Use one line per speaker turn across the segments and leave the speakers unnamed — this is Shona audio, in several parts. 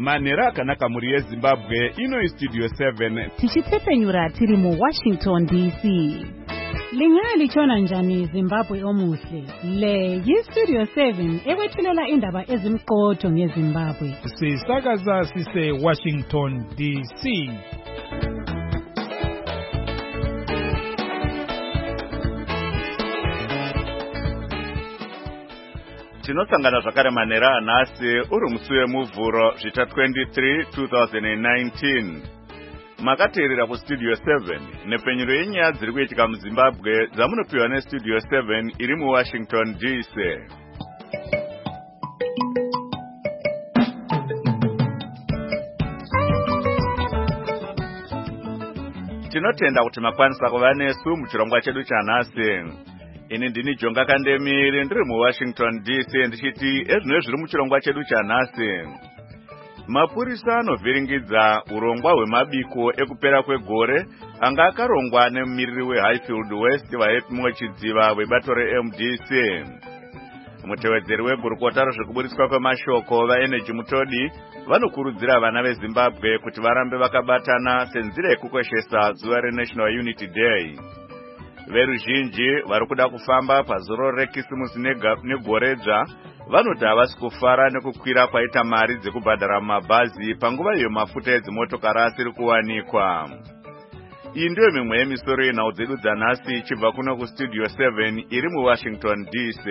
Manera akanaka muri yeZimbabwe ino Studio 7
tichitsepenyura tiri mu Washington DC. Lingalichona njani Zimbabwe omuhle? Le yi-Studio 7 ekwethulela indaba ezimqotho ngeZimbabwe.
Sisakaza sise Washington DC.
Tinosangana zvakare manera anhasi uri musi wemuvhuro zvita 23 2019. Makateerera kuStudio 7 nepenyero yenyaya dziri kuitika muZimbabwe dzamunopiwa neStudio 7 iri muWashington DC. Tinotenda kuti makwanisa kuva nesu muchirongwa chedu chanhasi. Ini ndini Jonga Kandemiri ndiri muWashington DC ndichiti ezvino zviri muchirongwa chedu chanhasi. Mapurisa anovhiringidza urongwa hwemabiko ekupera kwegore anga akarongwa nemumiriri weHighfield West vaHepimo Chidziva vebato reMDC. Mutevedzeri wegurukota rezvekuburiswa kwemashoko vaEnergy Mutodi vanokurudzira vana veZimbabwe kuti varambe vakabatana senzira yekukoshesa zuva reNational Unity Day. Veruzhinji vari kuda kufamba pazoro rekisimusi negoredzva vanoti havasi kufara nekukwira kwaita mari dzekubhadhara mumabhazi panguva iyo mafuta edzimotokari asiri kuwanikwa. Iyi ndiyo mimwe yemisoro yenhau dzedu dzanhasi ichibva kuno kuStudio 7 iri muWashington DC.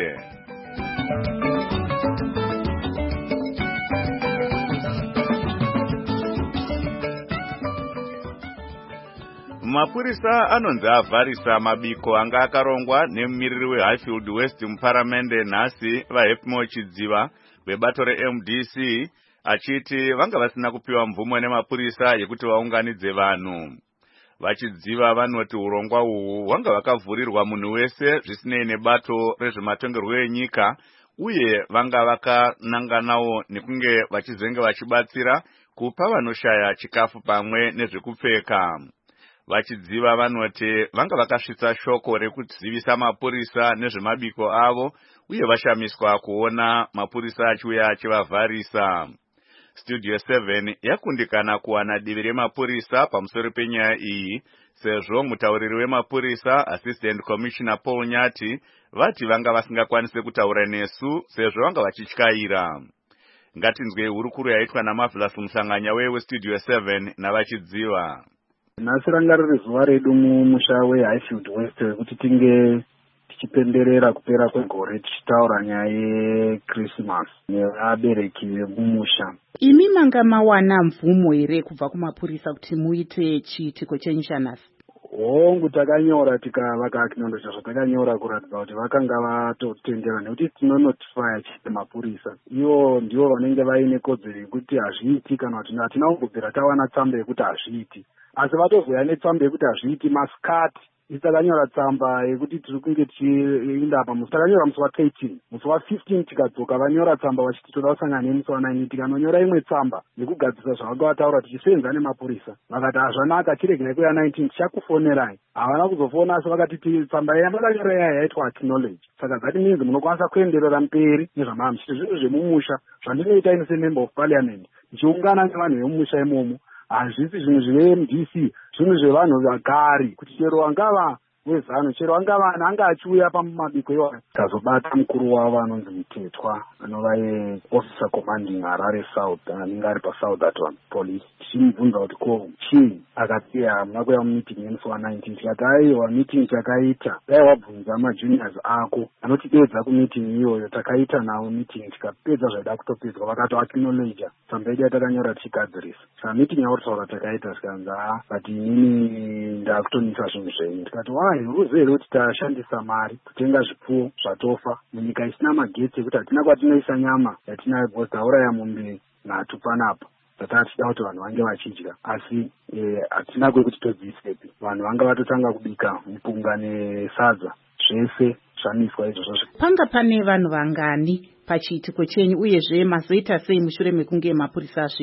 Mapurisa anonzi avharisa mabiko anga akarongwa nemumiriri weHighfield West muparamende nhasi vaHepimo Chidziva vebato reMDC achiti vanga vasina kupiwa mvumo nemapurisa yekuti vaunganidze vanhu. Vachidziva vanoti urongwa uhu hwanga vakavhurirwa munhu wese zvisinei nebato rezvematongerwo enyika uye vanga vakananganawo nekunge vachizenge vachibatsira kupa vanoshaya chikafu pamwe nezvekupfeka. Vachidziva vanoti vanga vakasvitsa shoko rekuzivisa mapurisa nezvemabiko avo uye vashamiswa kuona mapurisa achiuya achivavharisa. Studio 7 yakundikana kuwana divi remapurisa pamusoro penyaya iyi sezvo mutauriri wemapurisa Assistant Commissioner Paul Nyati vati vanga vasingakwanise kutaura nesu sezvo vanga vachityaira. Ngatinzwe hurukuru yaitwa naMavlas Musanganya weStudio 7 navachidziva.
Nhasi ranga riri zuva redu mumusha weHighfield West wekuti tinge tichipemberera kupera kwegore tichitaura nyaya yeChristmas nevabereki vemumusha.
Imi manga mawana mvumo here kubva kumapurisa kuti muite chiitiko chenyu chanhasi?
Hongu takanyora vakaacknowledge zvatakanyora kuratidza kuti vakanga vatotendera nekuti tinonotifya chite mapurisa. Ivo ndivo vanenge vaine kodzero yekuti hazviiti kana kuti hatina kumbobvira tawana tsamba yekuti hazviiti. Asi vatozoya netsamba yekuti hazviiti masikati. Isi takanyora tsamba yekuti tiri kunge tichienda pamusi. Takanyora musi wa13. Musi wa15 tikadzoka vanyora tsamba vachiti toda kusangana nemusi wa9 tikanonyora imwe tsamba nekugadzisa zvavanga vataura tichisenza nemapurisa. Vakati hazvanaka chiregai kuya 19 tichakufonerai. Havana kuzofona asi vakati tsamba yamakanyora yaya yaitwa acknowledge. Saka zati minzi munokwanisa kuenderera mberi nezvamamuchiti zvinhu zvemumusha zvandinoita ini semember of parliament. Ndichiungana nevanhu vemumusha imomo. Hazvisi zvinhu zveMDC, zvinhu zvevanhu vagari kuti chero vangava wezano chero vangava anga achiuya pamabiko iwayo tazobata mukuru wavo anonzi Mutetwa anova officer commanding Harare South anenge ari paSouthern Police. Tichimubvunza kuti ko chii akati hamuna kuya mumeeting yemusi wa19. Tikati aiwa meeting takaita dai wabvunza majuniors ako anotipedza kumeeting iyoyo takaita nawo meeting tikapedza zvaida kutopedzwa vakati acknowledge tsamba yedu yatakanyora tichigadzirisa. Saka meeting yautaura takaita tikanzi but inini ndakutonisa zvinhu zvenyu. Tikati ruzivo here kuti tashandisa mari kutenga zvipfuwo zvatofa munyika isina magetsi ekuti hatina kwatinoisa nyama yatinayo because tauraya mombe nhatu panapa dzatava tichida kuti vanhu vange vachidya asi hatina kwekuti todziisepi. Vanhu vanga vatotanga kubika mupunga nesadza zvese zvamiswa izvozvo.
Panga pane vanhu vangani pachiitiko chenyu uyezve mazoita sei mushure mekunge mapurisa asvika?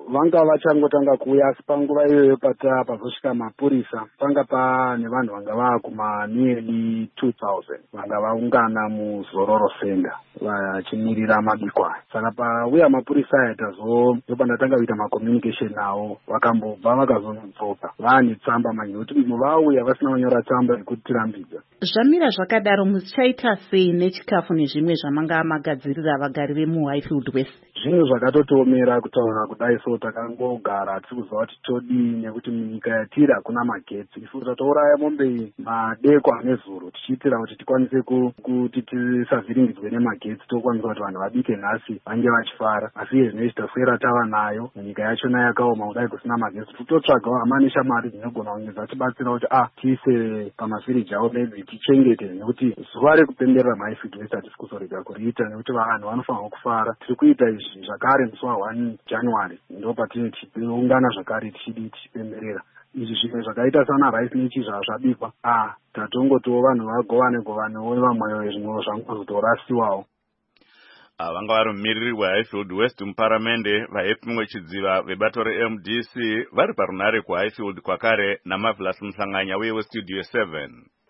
vanga vachangotanga kuuya, asi panguva iyoyo pazosvika mapurisa panga pane vanhu vanga vaakuma nearly 2000 vanga vaungana muzororo center vachimirira mabiko aya. Saka pauya mapurisa aya ndopandatanga kuita macommunication navo, vakambobva vakazonodzoka vaane tsamba manje, nokuti vauya vasina kunyora tsamba yekutirambidza.
Zvamira zvakadaro, muchaita sei nechikafu nezvimwe zvamanga magadzirira vagari vemuHighfield West?
Zvinhu zvakatotomera kutaura kudai, so takangogara tikuziva kuti todii, nekuti munyika yatiri hakuna magetsi. Isu tatouraya mombe madekwa nezuro tichiitira kuti tikwanise kuti tisavhiringidzwe nemagetsi, tokwanisa kuti vanhu vabike nhasi vange vachifara. Asi izvezvi taswera tava nayo munyika yachona yakaoma kudai kusina magetsi. Tototsvagawo hama neshamari dzinogona kunge dzatibatsira kuti tiise pamavhiriji avo maybe tichengete, nekuti zuva rekupemberera muHighfield West hatisi kuzorega kuriita, nekuti vanhu vanofanirwa kufara. Tiri kuita izvi zvakare musi wa1 January ndo patinoungana zvakare tichipemberera izvi zvimwe zvakaita sana rice nechi zvabikwa. Tatongotiwo vanhu vagovane vamweyo zvimwe zvangozotorasiwawo.
Vanga vari mumiriri weHighfield West muparamende vaHepimwe Chidziva vebato reMDC vari parunare kuHighfield kwakare naMarvelous Muhlanganya weStudio 7.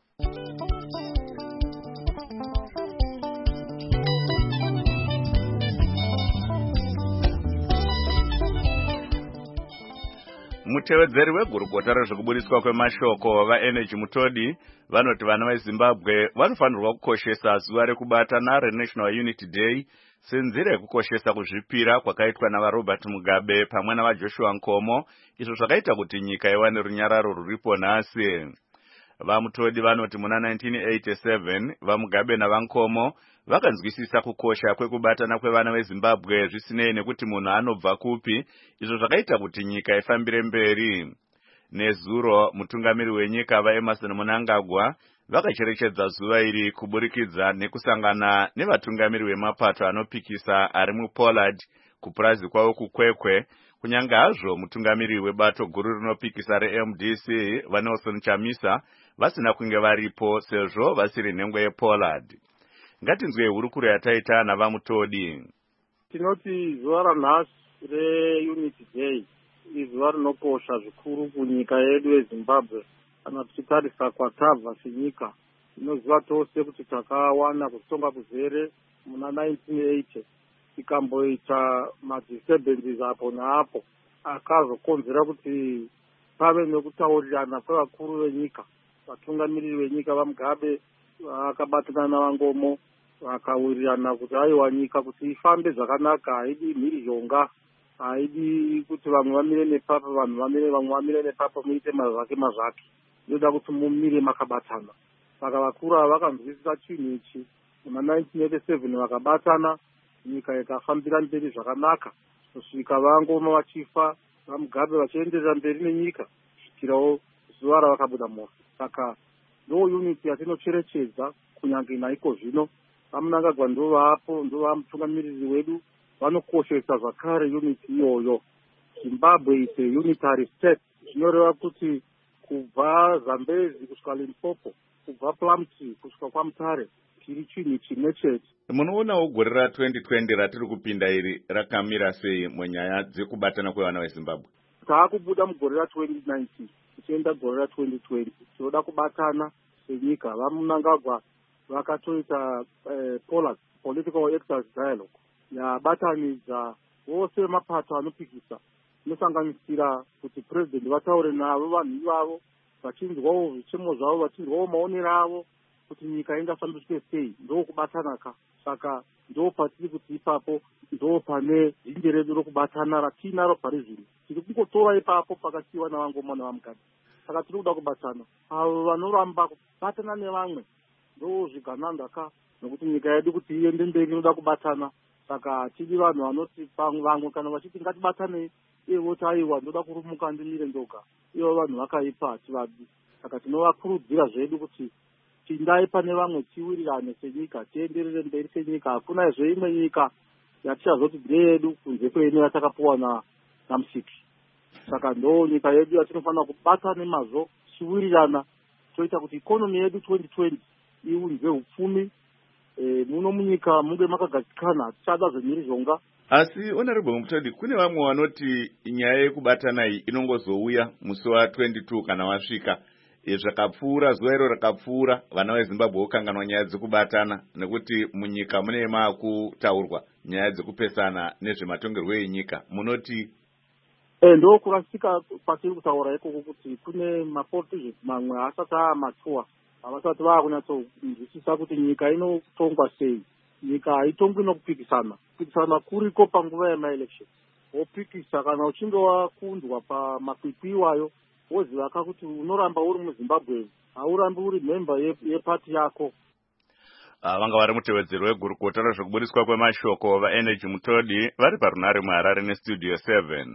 Mutevedzeri wegurukota rezvekubudiswa kwemashoko vaEnergy Mutodi vanoti vana veZimbabwe vanofanirwa kukoshesa zuva rekubatana reNational Unity Day senzira yekukoshesa kuzvipira kwakaitwa navaRobert Mugabe pamwe navaJoshua Nkomo, izvo zvakaita kuti nyika iwane runyararo ruripo nhasi. VaMutodi vanoti muna 1987 vaMugabe navankomo vakanzwisisa kukosha kwekubatana kwevana veZimbabwe zvisinei nekuti munhu anobva kupi, izvo zvakaita kuti nyika ifambire mberi. Nezuro mutungamiri wenyika vaEmerson Mnangagwa vakacherechedza zuva iri kuburikidza nekusangana nevatungamiri vemapato anopikisa ari muPollard kupurazi kwavo kukwekwe, kunyange hazvo mutungamiri webato guru rinopikisa reMDC vaNelson Chamisa vasina kunge varipo sezvo vasiri nhengo yePollard. Ngatinzwe hurukuro yataita navaMutodi.
Tinoti zuva ranhasi reUnity Day izuva rinokosha zvikuru kunyika yedu yeZimbabwe. Kana tichitarisa kwatabva senyika, tinoziva tose kuti takawana kutonga kuzere muna 1980 tikamboita madisturbances apo naapo akazokonzera kuti pave nekutaurirana kwevakuru venyika. Vatungamiriri venyika vaMugabe vakabatana navangomo vakawirirana kuti aiwa nyika kuti ifambe zvakanaka, haidi mhirizhonga, haidi kuti vamwe vamire nepapa vamwe vamire nepapa muite mazvake. Inoda kuti mumire makabatana. Saka vakuru ava vakanzwisisa chinhu ichi. Muna 1987 vakabatana, nyika ikafambira mberi zvakanaka, kusvika vangoma vachifa, vaMugabe vachienderera mberi nenyika kusvikirawo zuva ravakabuda mosi. Saka ndo unity yatinocherechedza kunyange naiko zvino. VaMnangagwa ndo vapo, ndo vamutungamiriri wedu, vanokoshesa zvakare unity iyoyo. Zimbabwe is a unitary state. Zvinoreva kuti kubva Zambezi kusvika Limpopo, kubva Plumtree kusvika kwaMutare, tiri chinhu chimwe chete.
Munoonawo gore ra2020 ratiri kupinda iri rakamira sei munyaya dzekubatana kwevana veZimbabwe?
Taakubuda mugore ra2019 tichienda gore ra2020 tinoda kubatana senyika. VaMnangagwa vakatoita Pollard Political Actors Dialogue yabatanidza vose mapato anopikisa, inosanganisira kuti president vataure navo vanhu ivavo, vachinzwawo zvichemo zvavo, vachinzwawo maonero avo kuti nyika ingafambiswe sei. Ndo kubatana ka. Saka ndo patiri kuti ipapo ndo pane dzinje redu rokubatana ratinaro pari zvino. Tiri kungotora ipapo pakasiyiwa navangoma navaMugabe. Saka tiri kuda kubatana. Avo vanoramba kubatana nevamwe ndo zvigananda ka, nokuti nyika yedu kuti iende mberi inoda kubatana. Saka tiri vanhu vanoti vamwe kana vachiti ngatibatane, ivo taiwa ndoda kurumuka ndimire ndoga, ivo vanhu vakaipa hativadi. Saka tinovakurudzira zvedu kuti tindai pane vamwe tiwirirane senyika, tienderere mberi senyika. Hakuna zveimwe nyika yatichazoti ndeyedu kunze kweino yatakapuwa naMusiki. Saka ndo nyika yedu yatinofanira kubata nemazvo, tiwirirana, toita kuti ikonomi yedu 2020 iunze upfumi. Muno munyika munge makagadzikana, tichada zvemhirizhonga,
Asi honorable Mutodi, kune vamwe vanoti nyaya yekubatana iyi inongozouya musi wa22 kana wasvika. Zvakapfuura zuva iro rakapfuura vana veZimbabwe vokanganwa nyaya dzekubatana nekuti munyika mune makutaurwa nyaya dzekupesana nezvematongerwo enyika. Munoti
ndo kurasika kwatiri kutaura ikoko kuti kune mapoliticians mamwe asati amatua avasati vakunyatsonzwisisa kuti nyika inotongwa sei. Nyika haitongwi nokupikisana. Kupikisana kuriko panguva yemaelection. Wopikisa kana uchinge wakundwa pamakwikwi iwayo woziva kuti unoramba uri muZimbabwe, haurambi uri member yepati yako.
Vanga vari mutevedzeri wegurukota rezvekubudiswa kwemashoko vaEnergy Mutodi vari parunare muHarare nestudio 7.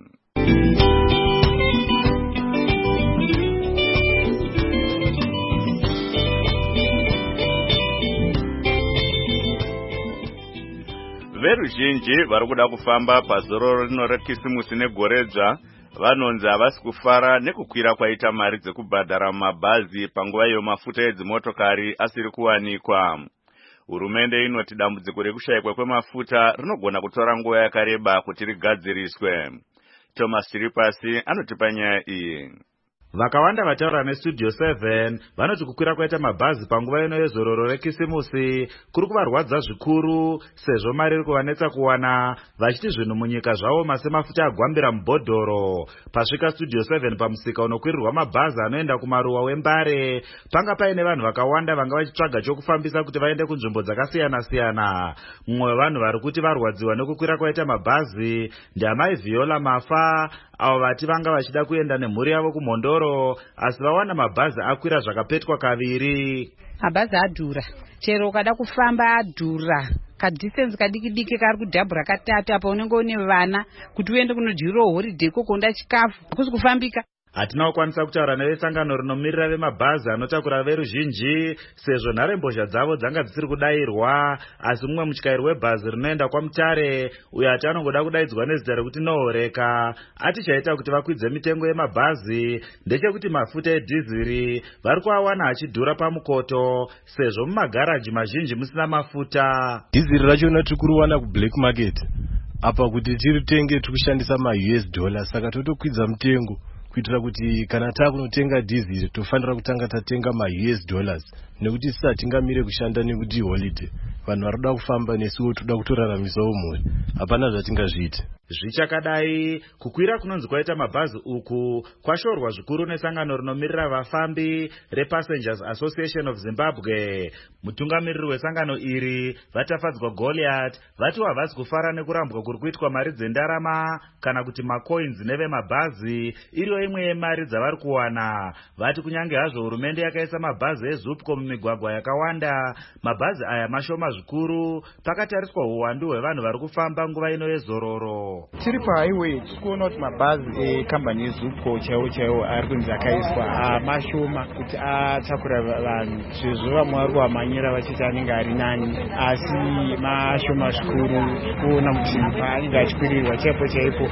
Veruzhinji vari kuda kufamba pazororo rino rekisimusi negoredzva vanonzi havasi kufara nekukwira kwaita mari dzekubhadhara mumabhazi panguva iyo mafuta edzimotokari asiri kuwanikwa. Hurumende inoti dambudziko rekushayikwa kwemafuta rinogona kutora nguva yakareba kuti rigadziriswe. Thomas Chiripasi anotipa nyaya iyi.
Vakawanda vataura nestudio 7 vanoti kukwira kwaita mabhazi panguva ino yezororo rekisimusi kuri kuvarwadza zvikuru sezvo mari iri kuvanetsa kuwana, vachiti zvinhu munyika zvavo masemafuta agwambira mubhodhoro. Pasvika studio 7 pamusika unokwirirwa mabhazi anoenda kumaruwa weMbare, panga paine vanhu vakawanda vanga vachitsvaga chokufambisa kuti vaende kunzvimbo dzakasiyana-siyana. Mumwe wevanhu vari kuti varwadziwa nekukwira kwaita mabhazi ndiamai Viola Mafa, avo vati vanga vachida kuenda nemhuri yavo kuMhondoro asi vawana mabhazi akwira zvakapetwa kaviri.
Mabhazi adhura, chero ukada kufamba adhura. Kadistance kadiki-diki kari kudhabhura katatu apa unenge une vana kuti uende kunodyira holiday kokonda chikafu hakusi kufambika.
Hatina kukwanisa kutaura nevesangano rinomirira vemabhazi anotakura veruzhinji sezvo nharembozha dzavo dzanga dzisiri kudayirwa, asi mumwe mutyairi webhazi rinoenda kwaMutare uyo ati anongoda kudaidzwa nezita rekuti Nohoreka ati chaita kuti vakwidze mitengo yemabhazi ndechekuti mafuta edhiziri vari kuawana achidhura pamukoto sezvo mumagaraji mazhinji musina mafuta.
Dhiziri rachona tiri kuruwana kublack market apa kuti tiritenge tikushandisa maUS dollar, saka totokwidza mutengo kuitira kuti kana takunotenga dhiziri tofanira kutanga tatenga maUS dollars nekuti sisi hatingamire kushanda nekuti holiday. Vanhu vari kuda kufamba nesuwo toda kutoraramisawo mhuri, hapana zvatingazviita.
Zvichakadai kukwira kunonzi kwaita mabhazi uku kwashorwa zvikuru nesangano rinomirira vafambi rePassengers Association of Zimbabwe. Mutungamiriri wesangano iri vatafadzwa Goliath vati havasi kufara nekurambwa kuri kuitwa mari dzendarama kana kuti macoins nevemabhazi iriyo imwe yemari dzavari kuwana. Vati kunyange hazvo hurumende yakaisa mabhazi eZupco mumigwagwa yakawanda, mabhazi aya mashoma zvikuru pakatariswa uwandu hwevanhu vari kufamba nguva ino yezororo.
Tiri pahighway tikuona kuti mabhazi ekambani yeZupco chaiwo ari kunzi akaiswa mashoma kuti atakura vanhu, sezvo vamwe vari kuamanyira vachiti anenge ari nani asi mashoma zvikuru. Kuona kuti paanenge achikwirirwa chaipo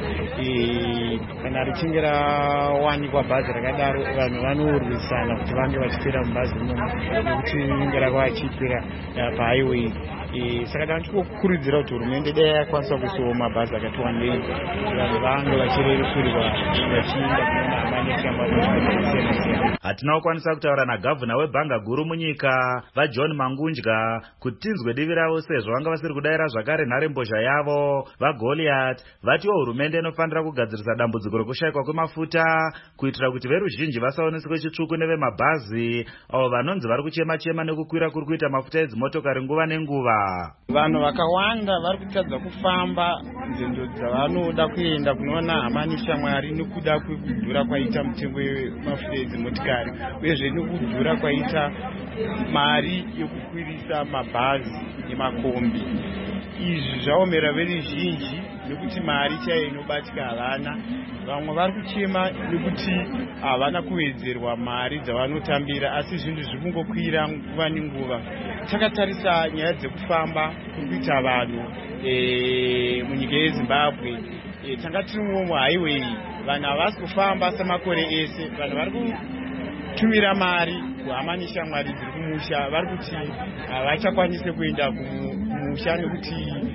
kana richinge rawanikwa bhazi rakadaro vanhu vanourwisana kuti vange vachikwira mubhazi imomo nekuti rinenge rava achikwira pahighway. Saka ndinokurudzira kuti hurumende dai yakwanisa kuisawo mabhazi akati wandei vanhu vange vachirerukurirwa vachienda kuona amani yakasiyana-siyana.
Hatina kukwanisa kutaura nagavhuna webhanga guru munyika vaJohn Mangundya kuti tinzwe divi ravo sezvo vanga vasiri kudayira zvakare nharembozha yavo. VaGoliath vatiwo hurumende inofanira kugadzirisa dambudziko rekushayikwa kwemafuta kuitira kuti veruzhinji vasaoneswe chitsvuku nevemabhazi avo vanonzi vari kuchema-chema nekukwira kuri kuita mafuta edzimotokari nguva nenguva.
Vanhu vakawanda vari kutadza kufamba nzendo dzavanoda kuenda kunoona amani shamwari nekuda kwekudhura kwaita mutengo wemafuta edzimotikari uyezve nekudhura kwaita mari yokukwirisa mabhazi nemakombi. Izvi zvaomera veruzhinji nekuti mari chaiyo inobatika havana. Vamwe vari kuchema nekuti havana kuwedzerwa mari dzavanotambira asi zvinhu zviri kungokwira nguva nenguva. Takatarisa nyaya dzekufamba kuri kuita vanhu munyika yeZimbabwe, tanga tiriwo muhighway vanhu havasi kufamba semakore ese. Vanhu vari kutumira mari kuhamani shamwari dziri kumusha vari kuti havachakwanise kuenda kumusha nekuti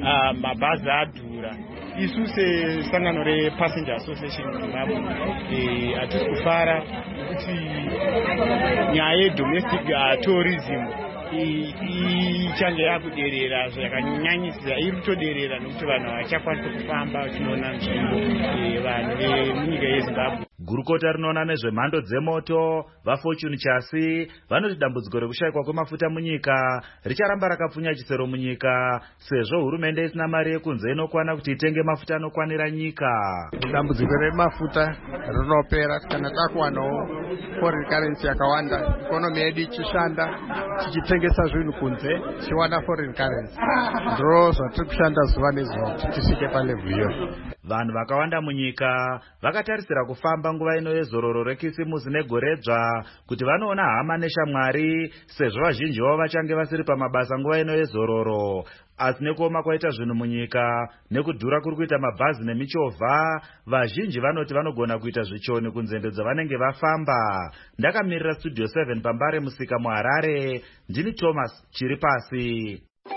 mabhazi adhura. Isu sesangano rePassenger Association muZimbabwe hatisi kufara kuti nyaya yedomestic tourism ichange yakuderera zvakanyanyisira, iri kutoderera nekuti vanhu havachakwanisa kufamba vachinoona nzvimbo vanhu vemunyika yeZimbabwe.
Gurukota rinoona nezvemhando dzemoto vaFortune Chasi vanoti dambudziko rekushayikwa kwemafuta munyika richaramba rakapfunya chisero munyika sezvo hurumende isina mari yekunze inokwana kuti itenge mafuta anokwanira nyika.
Dambudziko remafuta rinopera kana takuwanawo foreign currency yakawanda, ikonomi yedu ichishanda tichitengesa zvinhu kunze tichiwana foreign currency, ndiro zvatiri kushanda zuva nezuva kuti tisvike palevhu iyoyo.
Vanhu vakawanda munyika vakatarisira kufamba nguva ino yezororo rekisimusi negoredzva kuti vanoona hama neshamwari sezvo vazhinji vavo vachange vasiri pamabasa nguva ino yezororo. Asi nekuoma kwaita zvinhu munyika nekudhura kuri kuita mabhazi nemichovha, vazhinji vanoti vanogona kuita zvichoni kunzendo dzavanenge vafamba. Ndakamirira Studio 7 pambare musika muHarare, ndini Thomas Chiripasi.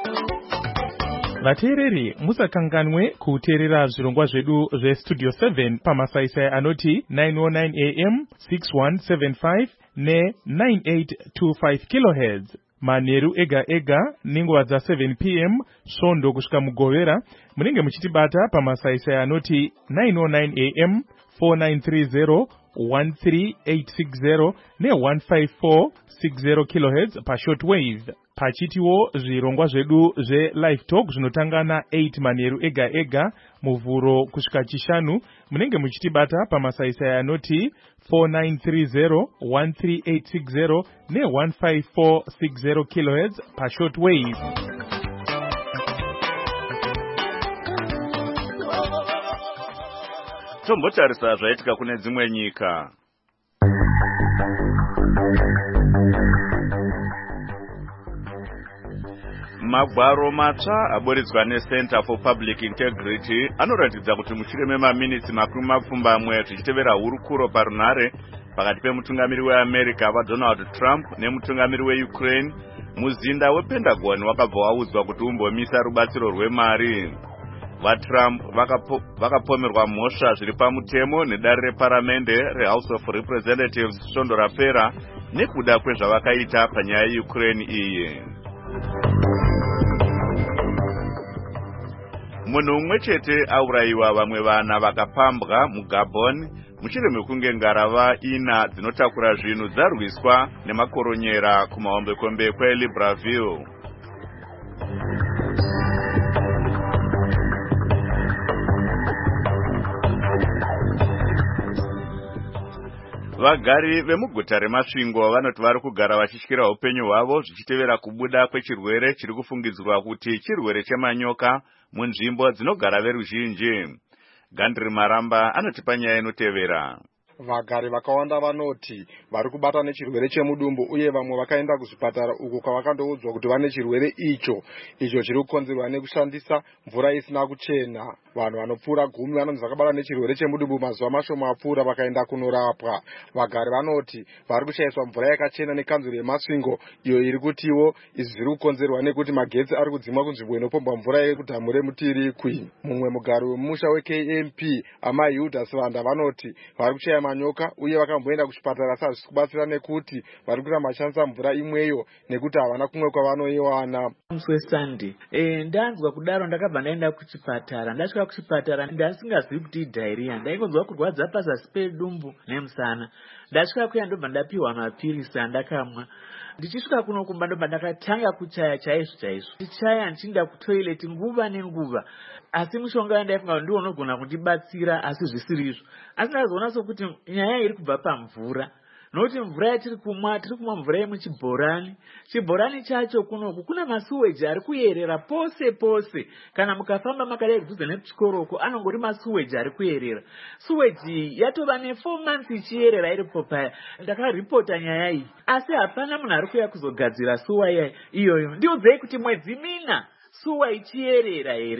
Vateereri, musakanganwe kuteerera zvirongwa zvedu zveStudio 7 pamasaisai anoti 909 AM, 6175 ne9825 kHz. Manheru ega ega nenguva dza7 PM svondo kusvika mugovera munenge muchitibata pamasaisai anoti 909 AM, 4930 13860 ne15460 kHz pashortwave. Pachitiwo zvirongwa zvedu zveLive Talk zvinotanga na8 manheru ega ega muvhuro kusvika chishanu munenge muchitibata pamasaisai anoti 4930 13860 ne15460 kHz pashortwave.
Tombotarisa zvaitika kune dzimwe nyika. Magwaro matsva aboredzwa neCenter for Public Integrity anoratidza kuti mushure memaminitsi makumi mapfumbamwe zvichitevera hurukuro parunhare pakati pemutungamiri weAmerica vaDonald Trump nemutungamiri weUkraine, muzinda wePentagon wakabva waudzwa kuti umbomisa rubatsiro rwemari. VaTrump vakapomerwa mhosva zviri pamutemo nedare reparamende reHouse of Representatives svondo rapera nekuda kwezvavakaita panyaya yeUkraine iyi. Munhu umwe chete aurayiwa, vamwe vana vakapambwa muGabon mushure mekunge ngarava 4 dzinotakura zvinhu dzarwiswa nemakoronyera kumahombekombe kweLibreville. Vagari vemuguta reMasvingo vanoti vari kugara vachityira upenyu hwavo zvichitevera kubuda kwechirwere chiri kufungidzirwa kuti chirwere chemanyoka munzvimbo dzinogara veruzhinji. Gandri Maramba anotipa nyaya inotevera.
Vagari vakawanda vanoti vari kubata nechirwere chemudumbu uye vamwe vakaenda kuzvipatara uko kwavakandoudzwa kuti vane chirwere icho chiri kukonzerwa nekushandisa mvura isina kuchena. Vanhu vanopfuura 10 vanonzi vakabata nechirwere chemudumbu mazuva mashoma apfuura vakaenda kunorapwa. Vagari vanoti vari kushayiswa mvura yakachena nekanzuro yeMasvingo iyo iri kutiwo izvi zviri kukonzerwa nekuti magetsi ari kudzimwa kunzvimbo inopombwa mvura yekudhamu reMutirikwi. Mumwe mugari wemusha weKMP Amai Yudas Vanda vanoti vari kushaya manyoka uye vakamboenda kuchipatara asi hazvisi kubatsira nekuti vari kuita mashandisa mvura imweyo nekuti havana kumwe kwavanoiwana.
Musi weSunday ndanzwa kudaro ndakabva ndaenda kuchipatara. Ndasvika kuchipatara ndasingazivi kuti idhairiya, ndaikonzwa kurwadza pazasi pedumbu nemusana. Ndasvika kuya ndobva ndapiwa mapirisi andakamwa. Ndichisvika kuno kumba ndobva ndakatanga kuchaya chaizvo chaizvo. Ndichaya ndichienda kutoileti nguva nenguva. Asi mushonga wandaifunga ndiwo unogona kundibatsira asi zvisirizvo. Asi ndazoona sokuti nyaya iri kubva pamvura. Nokuti mvura yatiri kumwa mvura yemuchibhorani. Chibhorani chacho kunoku kuna masuweji ari kuyerera pose pose. Kana mukafamba makadai kudhuze nechikoroko anongori masuweji ari kuyerera. Suweji yatova ne4 months ichiyerera iripo paya. Ndakaripota nyaya iyi. Asi hapana munhu ari kuuya kuzogadzira suwa iyoyo. Ndiudzei kuti mwedzi 4 suwa ichiyerera here.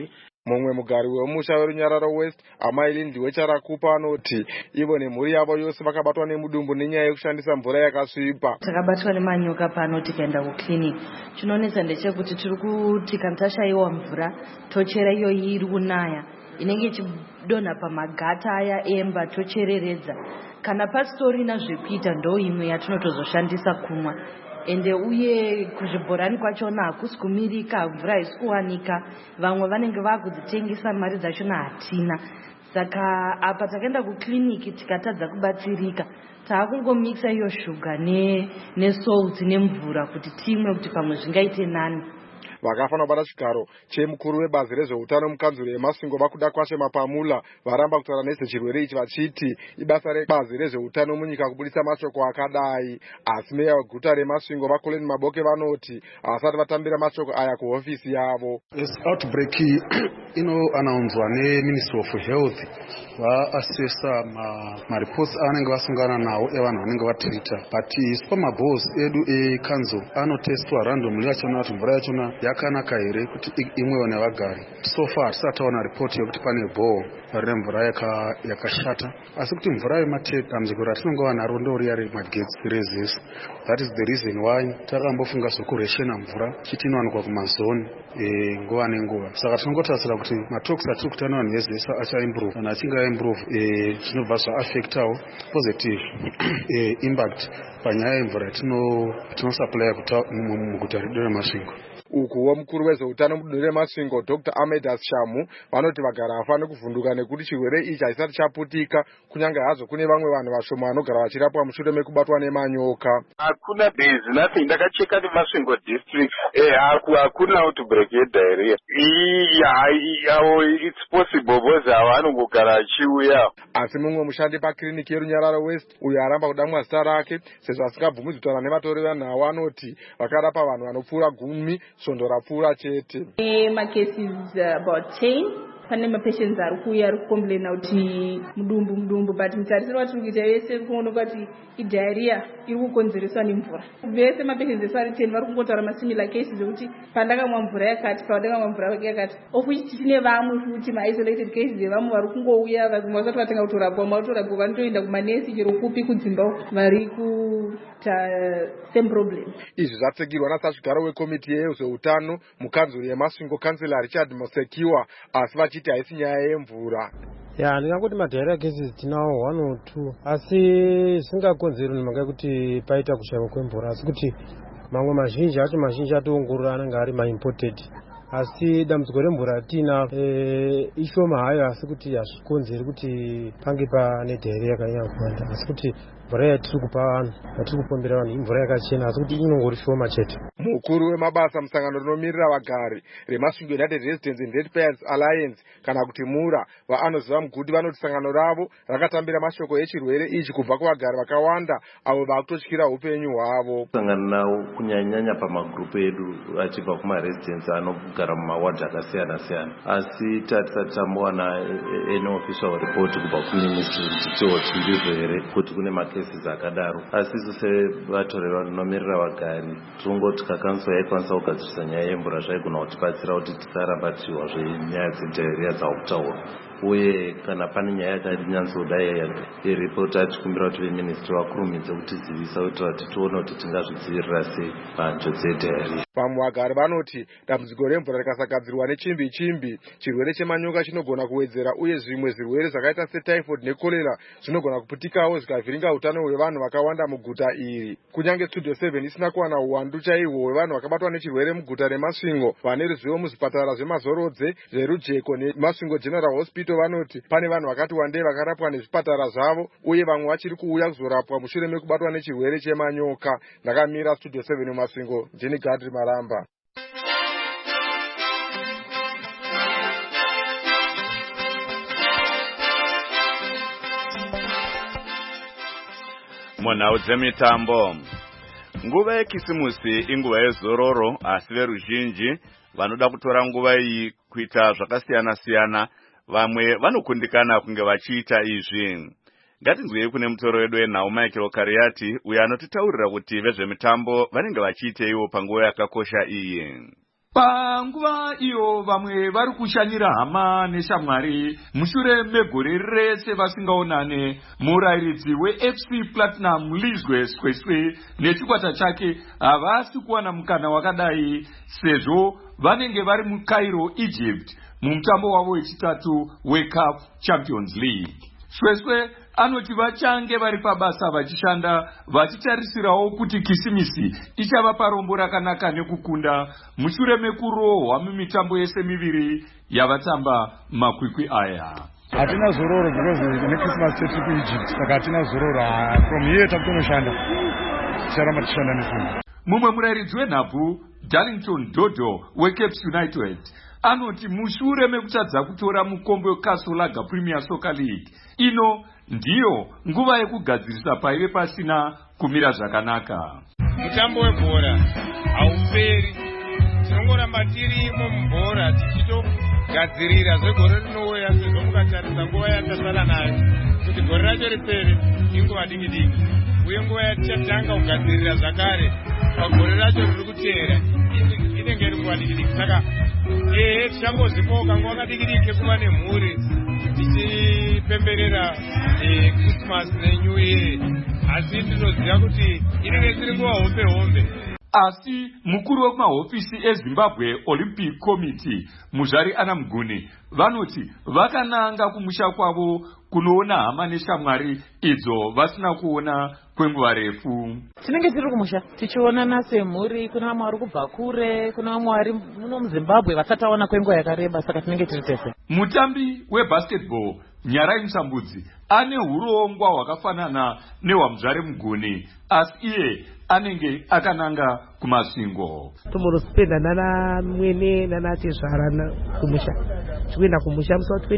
Mumwe mugari wemusha weRunyararo West, Amai Lindliwe Charakupa, anoti ivo nemhuri yavo yose vakabatwa nemudumbu nenyaya yekushandisa mvura yakasvipa.
Takabatwa nemanyoka pano tikaenda kuclinic. Chinonetsa ndechekuti tiri kuti kana tashaiwa mvura tochera iyo iri kunaya inenge ichidonha pamagata aya emba tochereredza. Kana pasitorina zvekuita ndo imwe yatinotozoshandisa kumwa. Ende uye kuzvibhorani kwachona hakusi kumirika, mvura haisi kuwanika. Vamwe vanenge vakudzitengesa, mari dzachona hatina. Saka apa takaenda kukliniki tikatadza kubatsirika, taakungomixa iyo shuga nesalt nemvura kuti timwe kuti pamwe zvingaite nani.
Vakafanira kubata chigaro chemukuru webazi rezveutano mukanzuro yeMasvingo vakuda kwashe Mapamula varamba kutaura nezvechirwere ichi vachiti ibasa rebazi rezveutano munyika kubudisa mashoko akadai. Asi meya weguta reMasvingo vaKoleni Maboke vanoti havasati vatambira mashoko aya kuhofisi yavo.
Outbreak inoannounzwa neMinistry of Health vaassessa mareports avanenge vasungana nawo evanhu vanenge vatirita, but isu pamabhos edu ekanzo anotestwa randomly achiona kuti mvura yachona yakanaka here kuti imwewo nevagari. So far hatisati taona ripoti yekuti pane bhoo rine mvura yakashata, asi kuti mvura yematap dambudziko ratinenge vanaro ndoriya remagetsi rezesi. That is the reason why takambofunga zvokureshena mvura chiti inowanikwa kumazoni nguva nenguva. Saka tinongotarisira kuti matalks atiri kuita nevanhu vezesa achaimprove. Kana achinge aimprove zvinobva zvaaffectawo positive impact panyaya yemvura tinosupply muguta redu reMasvingo.
Ukuwo mukuru wezveutano mudunhu reMasvingo Dr. Ahmedas Shamu vanoti vagara hafaniri kuvhunduka nekuti chirwere ichi haisati chaputika, kunyange hazvo kune vamwe vanhu vashoma vanogara vachirapwa mushure mekubatwa nemanyoka.
Hakuna, there is nothing. Ndakacheka neMasvingo district hakuna outbreak yediarrhea. It's possible because vanongogara achiuya.
Asi mumwe mushandi pakliniki yeRunyararo West uyo aramba kudamwa zita rake sezvo asingabvumidzwi kutaura nevatori vanhau anoti vakarapa vanhu vanopfuura 10 svondo rapfuura chete.
Macases about 10. Pane mapatients ari kuuya ari kukomplaina kuti mudumbu, but mutarisiro watiri kuita vese kuoneka kuti idiarrhea iri kukonzereswa nemvura. Vese mapatients esu ari 10 vari kungotaura masimilar cases ekuti pandakamwa mvura yakati, pandakamwa mvura yakati. Of which tine vamwe futi ma-isolated cases evamwe vari kungouya vamwe vasati vatanga kutorapwa, mautorapwa vanotoenda kumanesi chero kupi kudzimba vari kuita same problem.
Izvi zvatsigirwa nasazvigaro wekomiti yezveutano mukanzuro yeMasvingo Kansela Richard Mosekiwa, asi vachiti haisi nyaya yemvura.
Ndingangoti madiarrhea cases tinawo 1 or 2, asi zvisingakonzerwi nemhaka yekuti paita kushaiwa kwemvura, asi kuti mamwe mazhinji atoongorora anenge ari maimported. Asi dambudziko remvura tina ishoma hayo, asi kuti hazvikonzeri kuti pange pane diarrhea yakanyanya kuwanda, asi kuti mvura yatiri kupa vanhu, yatiri kupombera vanhu imvura yakachena, asi kuti inongori shoma chete.
Mukuru wemabasa musangano rinomirira vagari reMasvingo United Residents and Ratepayers Alliance kana kuti MURA vaanoziva mugudi vanoti sangano ravo rakatambira mashoko echirwere ichi kubva kuvagari vakawanda avo vakutotyira upenyu hwavo.
Sangano nawo kunyanya pamagrupu edu achibva kumaresidents anogara mumawadhi akasiyana siyana, asi tisati tambowana any official report kubva kuministry tichiwo chindizvo here kuti kune macases akadaro. Asi isu sevatori vanomirira vagari tirongoti kakanso yaikwanisa kugadzirisa nyaya yemvura zvaigona kutibatsira kuti tisaramba tichiwa zvenyaya dzediarrhea dzakutaura, uye kana pane nyaya yakanyatsoda yeripoti atikumbira kuti veministri vakurumidze kutizivisa kuitira kuti tione kuti tingazvidzivirira sei panjodzi dzediarrhea.
Vamwe vagari vanoti dambudziko remvura rikasagadzirwa nechimbi chirwere chemanyoka chinogona kuwedzera, uye zvimwe zvirwere zvakaita setyphoid nekorera zvinogona kuputikawo zvikavhiringa utano hwevanhu vakawanda muguta iri. Kunyange Studio 7 isina kuwana uwandu chaihwo hwevanhu vakabatwa nechirwere muguta reMasvingo, vane ruzivo muzvipatara zvemazorodze zverujeko neMasvingo General Hospital vanoti pane vanhu vakati wandei vakarapwa nezvipatara zvavo, uye vamwe vachiri kuuya kuzorapwa mushure mekubatwa nechirwere chemanyoka. Ndakamira Studio 7 muMasvingo, Jenny Gadri Maramba.
Munhau dzemitambo. Nguva yekisimusi inguva yezororo, asi veruzhinji vanoda kutora nguva iyi kuita zvakasiyana-siyana. Vamwe vanokundikana kunge vachiita izvi. Ngatinzwei kune mutoro wedu wenhau Michael Kariati uyo anotitaurira kuti vezvemitambo vanenge vachiiteiwo panguva yakakosha iyi.
Panguva iyo vamwe vari kushanyira hama neshamwari mushure megore rese vasingaonane, murayiridzi weFC Platinum Lizwe Sweswe nechikwata chake havasi kuwana mukana wakadai sezvo vanenge vari muCairo, Egypt mumutambo wavo wechitatu weCAF Champions League. Sweswe anoti vachange vari pabasa vachishanda vachitarisirawo kuti Kisimisi ichavapa rombo rakanaka nekukunda mushure mekurohwa mumitambo yese miviri yavatamba makwikwi aya.
Hatina zororo because neChristmas chetu kuEgypt, saka hatina zororo. From here takutonoshanda ticharamba tichishanda nesimba.
Mumwe murayiridzi wenhabvu Darlington Dodo weCaps United anoti mushure mekutadza kutora mukombe weKasolaga Premier Soccer League, ino ndiyo nguva yekugadzirisa paive pasina kumira zvakanaka.
Mutambo webhora hauperi, tinongoramba tirimo mubhora tichitogadzirira zvegore rinouya, sezvo mukatarisa nguva yatasara nayo kuti gore racho ripere inguva diki diki, uye nguva yatichatanga kugadzirira zvakare pagore racho riri kuteera inenge iri nguva diki diki. Saka tichambozipoka nguva kadiki diki kuva nemhuri tichipemberera Christmas neNew Year, asi tinoziva kuti inenge tiri nguva hombe hombe.
Asi mukuru wemahofisi eZimbabwe Olympic Committee Muzvari Ana Muguni vanoti vakananga kumusha kwavo kunoona hama neshamwari idzo vasina kuona kwenguva refu.
Tinenge tiri kumusha tichionana semhuri, kuna vamwe vari kubva kure, kuna vamwe vari muno muZimbabwe vasataona kwenguva yakareba, saka tinenge tiri tese.
Mutambi webasketball Nyarai Msambudzi ane urongwa hwakafanana nehwaMuzvare Muguni, asi iye anenge akananga kumasvingo.
Tombonospenda nana mwene nana tezvara kumusha, tikuenda kumusha musi wa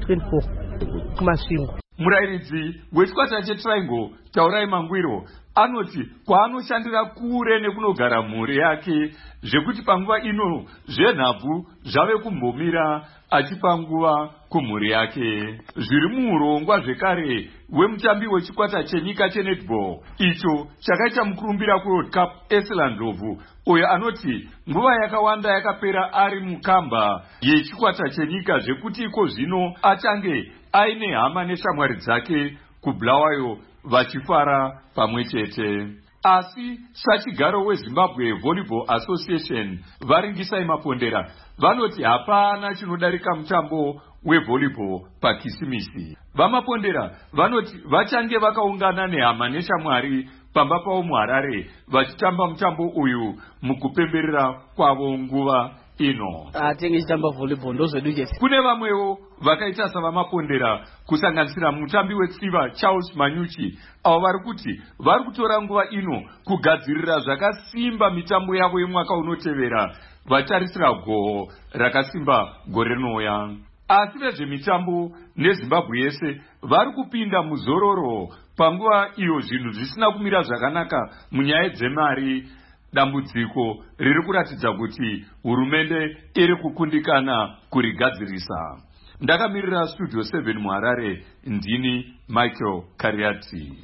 23-24 kumasvingo.
Murayiridzi wechikwata cheTriangle Taurai Mangwiro anoti kwaanoshandira kure nekunogara mhuri yake, zvekuti panguva ino zvenhabvu zvave kumbomira achipa nguva kumhuri yake. Zviri muurongwa zvekare wemutambi wechikwata chenyika chenetball icho chakaita mukurumbira kuWorld Cup Eselandrovu, uyo anoti nguva yakawanda yakapera ari mukamba yechikwata chenyika, zvekuti iko zvino achange aine hama neshamwari dzake kuBulawayo vachifara pamwe chete. Asi sachigaro weZimbabwe Volleyball Association Varingisai Mapondera vanoti hapana chinodarika mutambo wevolleyball paKisimisi. Vamapondera vanoti vachange vakaungana nehama neshamwari pamba pavo muHarare vachitamba mutambo uyu mukupemberera kwavo nguva ino.
Tengechitamba volleyball ndozvedu chete.
Kune vamwewo vakaita savamapondera kusanganisira mutambi wetsiva Charles Manyuchi, avo vari kuti vari kutora nguva ino kugadzirira zvakasimba mitambo yavo yemwaka unotevera vatarisira goho rakasimba gore rinouya. Asi vezvemitambo neZimbabwe yese vari kupinda muzororo panguva iyo zvinhu zvisina kumira zvakanaka munyaya dzemari, dambudziko riri kuratidza kuti hurumende iri kukundikana kurigadzirisa. Ndakamirira Studio 7 muHarare, ndini Michael Kariati.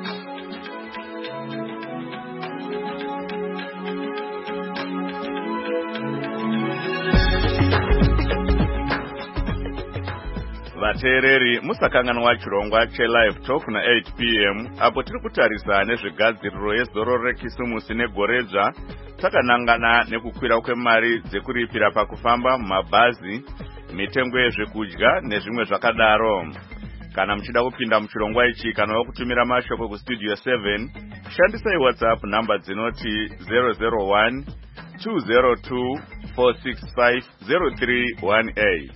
Vateereri musakanganwa chirongwa cheLive Talk na 8 p.m. apo tiri kutarisa nezvegadziriro yezororo reKisimusi negoredzva, takanangana nekukwira kwemari dzekuripira pakufamba mumabhazi, mitengo yezvekudya nezvimwe zvakadaro. Kana muchida kupinda muchirongwa ichi kana wakutumira mashoko kuStudio 7, shandisai WhatsApp namba dzinoti 001 202 465 0318.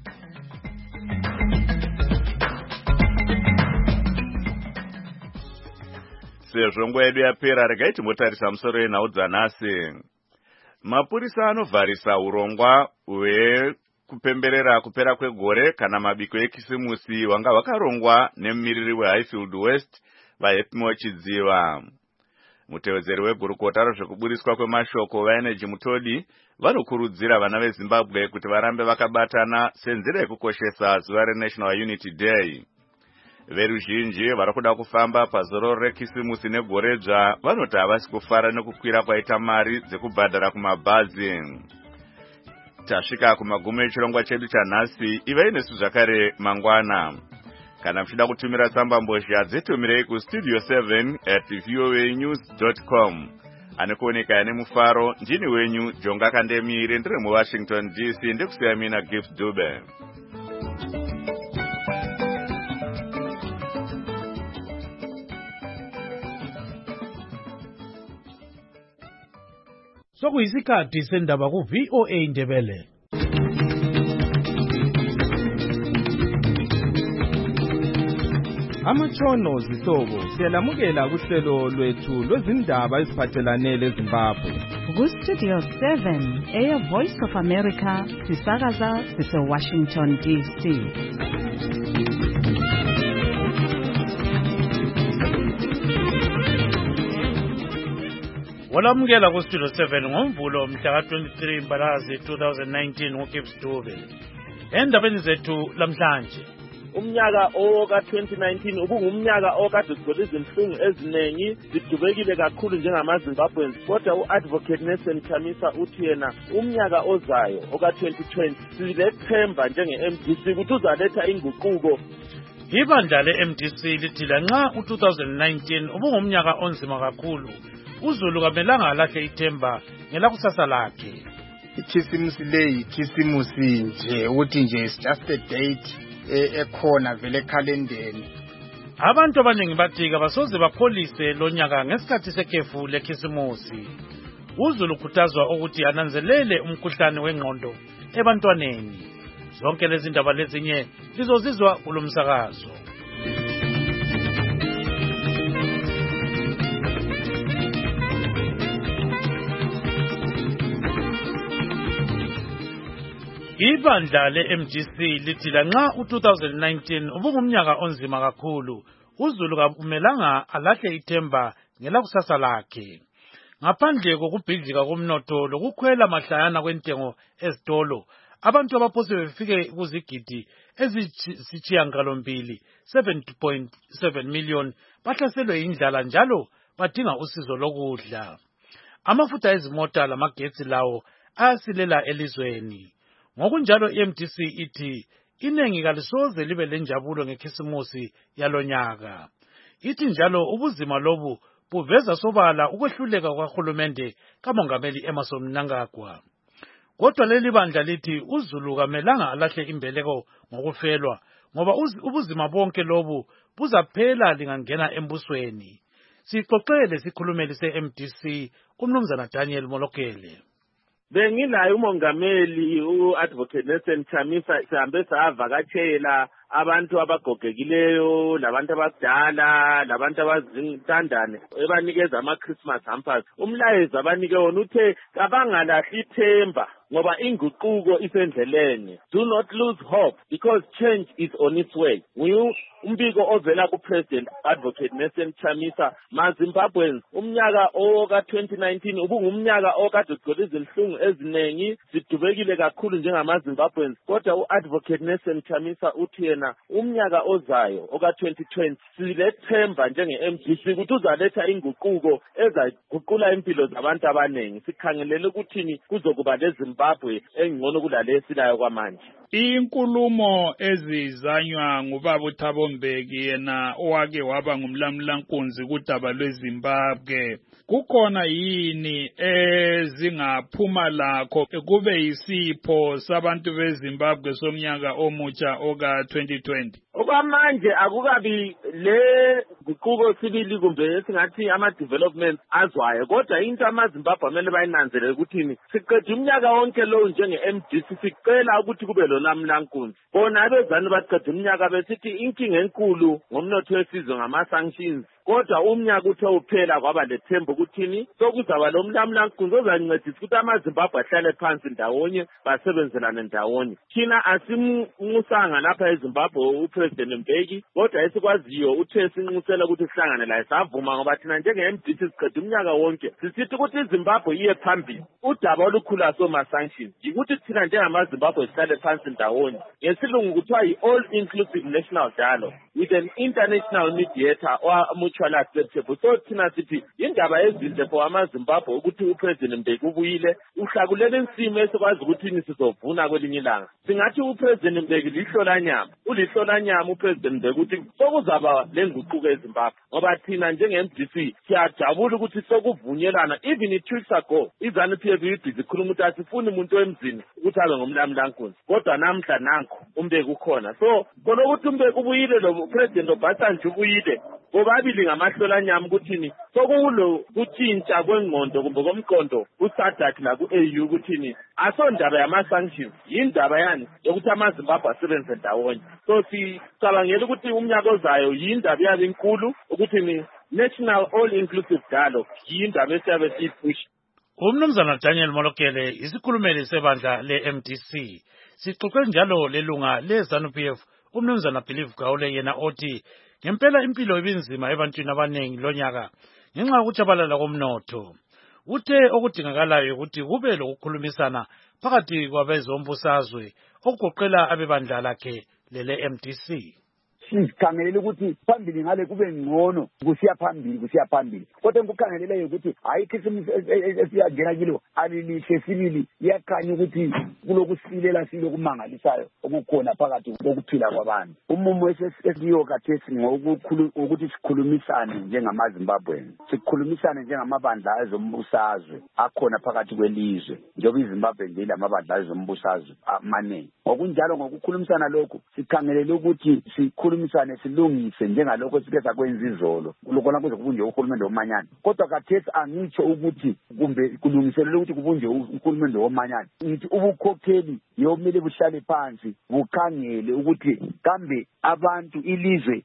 Sezvo nguva yedu yapera, regai timbotarisa musoro yenhau dzanhasi. Mapurisa anovharisa urongwa hwekupemberera kupera kwegore kana mabiko eKisimusi hwanga hwakarongwa nemumiriri weHighfield West vaHepimo Chidziva. Mutevedzeri wegurukota rezvekuburiswa kwemashoko vaEnergy Mutodi vanokurudzira vana veZimbabwe kuti varambe vakabatana senzira yekukoshesa zuva reNational Unity Day. Veruzhinji vari kuda kufamba pazororo reKisimusi negoredzva vanoti havasi kufara nekukwira kwaita mari dzekubhadhara kumabhazi. tasvika kumagumo echirongwa chedu chanhasi. Ivai nesu zvakare mangwana. Kana muchida kutumira tsamba mbozha dzitumirei kustudio 7@voanews.com. Anokuoneka ane mufaro ndini wenyu Jonga Kandemire ndiri muWashington DC ndikusiya mina Gift Dube.
Sokuyisikhathi sendaba ku VOA Ndebele.
Amatshono zihlobo siyalamukela kuhlelo lwethu lwezindaba eziphathelane leZimbabwe.
Ku-Studio 7 Air Voice of America sisakaza sise-Washington DC.
Walamukela ku-Studio 7 ngoMvulo mhla ka-23 Mbalazi 2019 nguGibbs Dube. Endabeni zethu lamhlanje.
Umnyaka oka-2019 ubungumnyaka okade sigcwele izinhlungu eziningi, sidubekile kakhulu njengamaZimbabweans, kodwa u-Advocate Nelson Chamisa uthi yena umnyaka ozayo oka-2020 silethemba njenge-MDC ukuthi uzaletha inguquko.
Ibandla le-MDC lithi lanxa u-2019 ubungumnyaka onzima kakhulu, uZulu kamelanga alahle ithemba ngelakusasa lakhe.
Ikhisimusi leyi ikhisimusi nje ukuthi nje is just a date ekhona vele ekhalendeni.
Abantu abaningi bathi abasoze bapholise lonyaka ngesikhathi sekhefu lekhisimusi. uZulu ukhuthazwa ukuthi ananzelele umkhuhlane wengqondo ebantwaneni. Zonke lezi ndaba lezinye lizozizwa kulomsakazo. Ibandla le-MDC lithi lanxa u-2019 ubungumnyaka onzima kakhulu, uZulu kakumelanga alahle ithemba ngelakusasa lakhe. Ngaphandle kokubhidlika komnotho lokukhwela mahlayana kwentengo ezitolo, abantu abaphose befike kuzigidi ezisishiyagalombili 7.7 million bahlaselwe indlala njalo badinga usizo lokudla. Amafutha ezimota lamagetsi lawo ayasilela elizweni. Ngokunjalo iMDC ithi inengi kalisoze libe lenjabulo ngekhisimusi yalonyaka. Ithi njalo ubuzima lobu buveza sobala ukwehluleka kwaHulumende kaMongameli Emmerson Mnangagwa. Kodwa leli bandla lithi uZulu kamelanga alahle imbeleko ngokufelwa, ngoba ubuzima bonke lobu buzaphela lingangena embusweni. Sixoxele sikhulumeli se-MDC uMnumzana Daniel Molokele.
Bengilayo umongameli u-Advocate Nelson Chamisa sihambe savakatshela abantu abagogekileyo, labantu abadala, labantu abazintandane ebanikeza ama-Christmas hampers. Umlayezo abanike wona uthe kabangalahli ithemba ngoba inguquko isendleleni. Do not lose hope because change is on its way. Umbiko ovela kuPresident Advocate Nelson Chamisa, maZimbabweans, umnyaka oka-2019 ubungumnyaka okade ugcwele izinhlungu eziningi, sidubekile kakhulu njengamaZimbabweans, kodwa u-Advocate Nelson Chamisa uthi yena umnyaka ozayo oka-2020 silethemba njenge-MDC ukuthi uzaletha inguquko ezaguqula impilo zabantu abaningi. Sikhangelele ukuthini kuzokuba leZimbabwe engcono kulale silayo kwamanje.
Inkulumo ezizanywa ngubaba uThabo Mbeki yena owake waba ngumlamulankunzi kudaba lweZimbabwe, kukhona yini ezingaphuma lakho kube yisipho sabantu beZimbabwe somnyaka omutsha oka-2020?
Okwamanje akukabi le guquko sibili kumbe esingathi ama-developments azwayo, kodwa into amaZimbabwe amele bayinanzelele ukuthini, siqeda umnyaka wonke lowo njenge-MDC sicela ukuthi kube lolamlankunzi. Bona abezani baqeda umnyaka besithi inkinga enkulu ngomnotho wesizwe ngama-sanctions, kodwa umnyaka uthe uphela kwaba lethemba ukuthini sokuzaba lo mlamlankunzi ozancedisa ukuthi amaZimbabwe ahlale phansi ndawonye basebenzelane ndawonye. Thina asimnxusanga lapha eZimbabwe uPresident Mbeki, kodwa esikwaziyo uthe sinxusela ukuthi sihlangane laye savuma ngoba thina njenge-MDC siqeda umnyaka wonke sisithi ukuthi iZimbabwe iye phambili. Udaba olukhulu asoma-sanctions yikuthi thina njengamaZimbabwe sihlale phansi ndawonye. Ngesilungu kuthiwa yi-all inclusive national dialogue. with an international mediator or mutually acceptable. So thina sithi indaba ezinhle for amaZimbabwe ukuthi uPresident Mbeki ubuyile uhlakulele insimo esikwazi ukuthi sizovuna kwelinye ilanga. Singathi uPresident Mbeki lihlolanyama, ulihlolanyama uPresident Mbeki ukuthi sokuzaba lenguquko eZimbabwe. Ngoba thina njenge-MDC siyajabula ukuthi sokuvunyelana even 2 weeks ago iZANU-PF ibhizi khuluma ukuthi asifuni umuntu wemzini ukuthi abe ngumlamlankunzi. Kodwa namhla nanku uMbeki ukhona. So khona ukuthi uMbeki ubuyile lo President Obasanjo ubuyile bobabili ngamahlolanyama ukuthini sokulo kutshintsha kwengqondo kumbe komqondo uSadat la ku-AU ukuthini asondaba yama-sanctions yindaba yani yokuthi amaZimbabwe asebenze ndawonye. So sicabangela ukuthi umnyaka ozayo yindaba yabe inkulu ukuthi national all inclusive dialogue yindaba esiyabe siyipusha.
Umnumzana Daniel Molokele isikhulumeli sebandla le-MDC sixoxe njalo lelunga le-ZANU-PF umnumzana Believe Gawule yena othi ngempela impilo ibinzima ebantwini abanengi lonyaka ngenxa yokutshabalala komnotho. Uthe okudingakalayo ukuthi kube lokukhulumisana phakathi kwabezombusazwe okugoqela abebandla lakhe lele-MDC.
Sikhangelele ukuthi phambili ngale kube ngcono kusiya phambili kodwa ngikukhangeleleyo ukuthi hayi ikhisimusi esiyangena kilo alilihle sibili iyakhanya ukuthi kulokusilela kumangalisayo okukhona phakathi kokuphila kwabantu. Umumo esiyo kathesi ngokuthi sikhulumisane njengamaZimbabweni, sikhulumisane njengamabandla ezombusazwe akhona phakathi kwelizwe njengoba iZimbabwe nje lamabandla ezombusazwe amaningi. Ngokunjalo ngokukhulumisana lokho sikhangelele ukuthi sikhulumisane silungise njengalokho sike sakwenza izolo kulokona kuze kubunje uhulumende womanyana. Kodwa kathesi angitsho ukuthi kumbe kulungiselele ukuthi kubunje uhulumende womanyana. Ngithi ubukhokheli yomele buhlale phansi bukhangele ukuthi kambe abantu ilizwe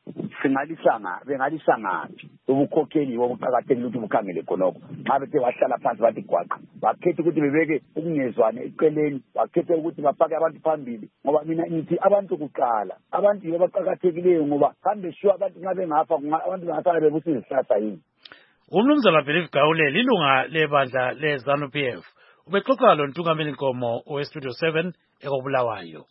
bengalisa ngaphi. Ubukhokheli bobuqakathekile ukuthi bukhangele khonokho. Xa bethe wahlala phansi bathi gwaqa bakhethe ukuthi bebeke ukungezwane eceleni, bakhethe ukuthi bafake abantu phambili. Ngoba mina ngithi abantu kuqala, abantu yibo abaqakathekileyo ngoba kambe sure abantu nxa bengafa abantu bengasala bebusa izihlahla yini.
Umnumzana Believe Gawule lilunga lebandla le-ZANU-PF ubexoxa lo Ntungameli Nkomo oweStudio 7 ekobulawayo.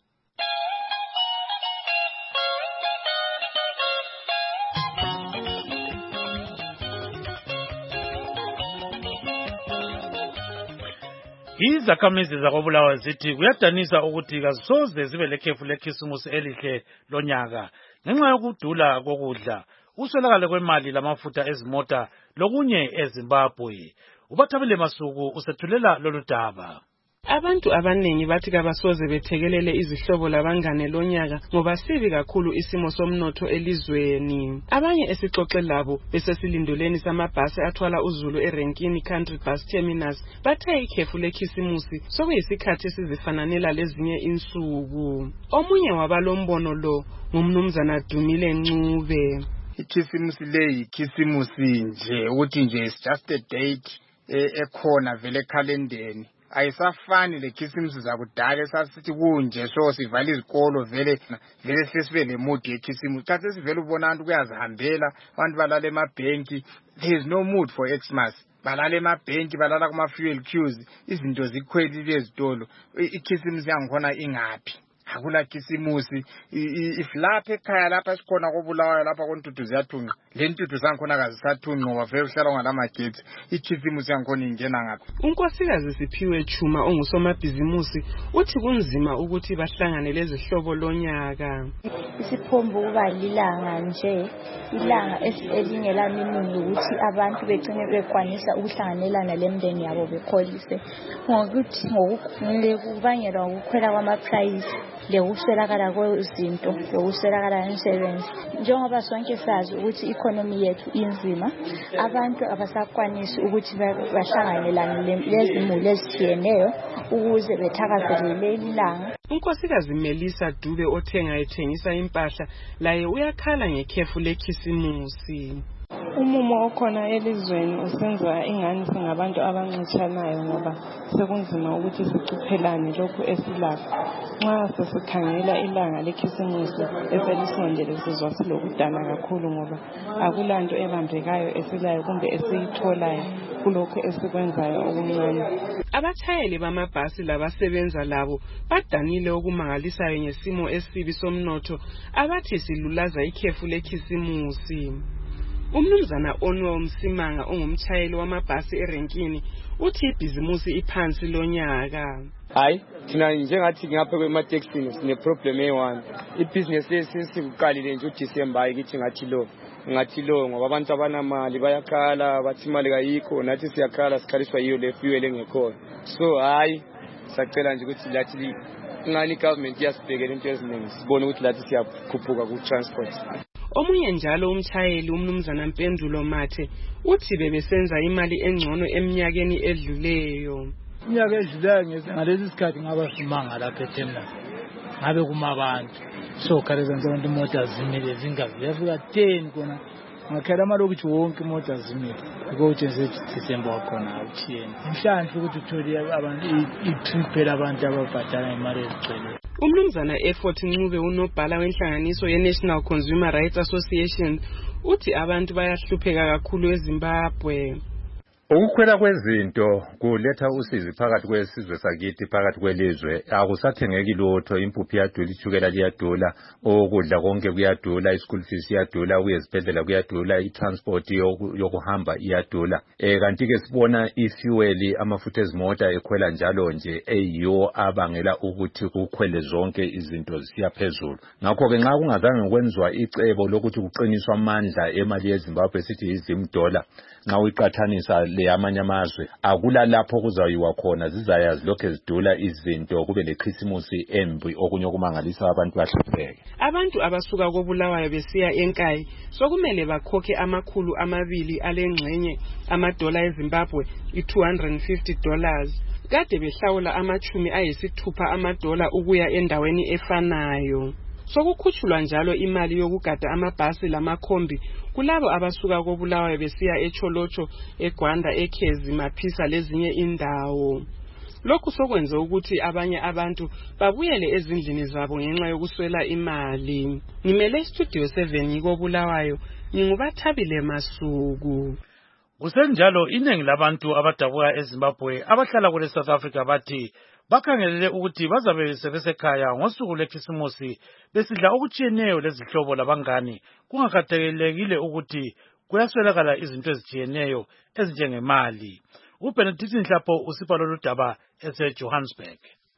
Izakhamizi zakobulawayo zithi kuyadanisa ukuthi kazisoze zibe lekhefu lekhisimusi elihle lonyaka ngenxa yokudula kokudla, uswelakala kwemali lamafutha ezimota lokunye eZimbabwe. uBathabile Masuku usethulela lolu daba.
Abantu abanengi bathi kabasoze bethekelele izihlobo labangane lonyaka ngoba sibi kakhulu isimo somnotho elizweni. Abanye esixoxe labo besesilindoleni samabhasi athwala uZulu eRenkini Country Bus Terminus bathe ikhefu lekhisimusi sokuyisikhathi esizifananela lezinye insuku. Omunye wabalombono lo ngumnumzana Dumile Ncube.
Ikhisimusi leyi ikhisimusi nje ukuthi nje it's just a date ekhona vele ekhalendeni. Ayisafani lekhisimusi zakudala esasithi kunje so sivala izikolo vele sesibe lemudi yekhisimusi. Xa sesivele ubona abantu kuyazihambela, abantu balala emabhenki. There is no mood for Xmas. Balala emabhenki, balala kuma-fuel queues, izinto zikhwelile ezitolo. Ikhisimusi yangikhona ingaphi? Akula khisimusi. If lapha ekhaya lapha sikhona kobulawayo lapha koNtuthu ziyathunqa, le ntuthu zangikhona kazisathunqi ngoba vele uhlala ngalamagetsi. Ikhisimusi yangikhona ingena ngaphi?
Unkosikazi Siphiwe Chuma ongusomabhizimusi uthi kunzima ukuthi bahlangane lezihlobo lonyaka.
Isiphombo kuba lilanga nje, ilanga elingela miningi ukuthi abantu begcine bekwanisa ukuhlanganelana lemndeni yabo bekholise. Ngokuthi kubangelwa ukukhwela kwama-price lekuswelakala kwezinto lekuswelakala imisebenzi. Njengoba sonke sazi ukuthi economy yethu inzima, abantu abasakwanisi ukuthi bahlanganelane lezimuli ezitshiyeneyo ukuze bethakazelele ilanga.
Unkosikazi Melissa Dube othenga ethengisa impahla laye uyakhala ngekhefu lekhisimusi. Umumo okhona elizweni usenza ingane singabantu abancishanayo ngoba sekunzima ukuthi sicuphelane lokhu esilapho. Nxa sesikhangela ilanga lekhisimusi eselisondele sizwa silokudana kakhulu ngoba akulanto ebambekayo esilayo kumbe esiyitholayo kulokhu esikwenzayo okuncane. Abatshayeli bamabhasi labasebenza labo badanile okumangalisayo ngesimo esibi somnotho abathi silulaza ikhefu lekhisimusi. Umnumzana Onwe Msimanga ongumtshayeli wamabhasi erenkini uthi ibhizimusi iphansi lonyaka.
Hayi, thina njengathi ngapha kwemateksini sine problem eyi-1. Ibhizinesi esikuqalile nje uDisemba ayikithi ngathi lo ngoba abantu abanamali bayakhala bathi imali kayikho nathi siyakhala sikhaliswa yiyo le fuel engekhona. So hayi sacela nje ukuthi lathi ingani government iyasibhekela into eziningi sibone ukuthi lathi siyakhuphuka ku-transport.
Omunye njalo umtshayeli umnumzana Mpendulo Mathe uthi bebesenza imali engcono eminyakeni edluleyo.
Iminyaka edluleyo ngalesi sikhathi ngaba simanga lapha eThekwini ngabe kumabantu so khaleza nje abantu imoto zimile zingavi yafika 10 kona ngakhala amalokuthi wonke imoto zimile ukuthi nje December wakhona awuthiyeni mhlambe ukuthi uthole abantu i-trip abantu ababhadala imali ezigcwele.
Umnumzana Effort Ncube unobhala wenhlanganiso ye-National Consumer Rights Association uthi abantu bayahlupheka kakhulu eZimbabwe.
Ukukhwela kwezinto kuletha usizi phakathi kwesizwe sakithi phakathi kwelizwe akusathengeki lutho. Impuphu iyadula, ithukela liyadula, okudla konke kuyadula, ischool fees iyadula, uyezibhedlela kuyadula, itransport yokuhamba iyadula. Kanti ke sibona ifuel amafutha ezimota ekhwela njalo nje eyiwo abangela ukuthi kukhwele zonke izinto zisiya phezulu. Ngakho ke nxa kungazange kwenziwa icebo lokuthi kuqiniswa amandla emali yeZimbabwe sithi $10 nxa uyiqathanisa amanye amazwe akula lapho kuzayiwa khona zizayazi lokho ezidula izinto kube lekhisimusi embi okunye okumangalisa abantu bahlupheke. Abantu abasuka koBulawayo besiya eNkayi sokumele bakhokhe $200 alengxenye $6 eZimbabwe $250 kade behlawula $60 ukuya endaweni efanayo. Sokukhutshulwa njalo imali yokugada amabhasi lamakhombi kulabo abasuka koBulawayo besiya eCholocho, eGwanda, eKhezi, Maphisa lezinye indawo. Lokhu sokwenze ukuthi abanye abantu babuyele ezindlini zabo ngenxa yokuswela imali. Ngimele Studio 7 koBulawayo, nginguBathabile Masuku.
Kusenjalo iningi labantu abadabuka eZimbabwe abahlala kule South Africa bathi bakhangelele ukuthi bazabe sebesekhaya ngosuku lekhisimusi besidla okutshiyeneyo lezihlobo labangani kungakhathalekile ukuthi kuyaswelakala izinto ezitshiyeneyo ezinjengemali. uBenedict Nhlapho usipha lolu daba eseJohannesburg.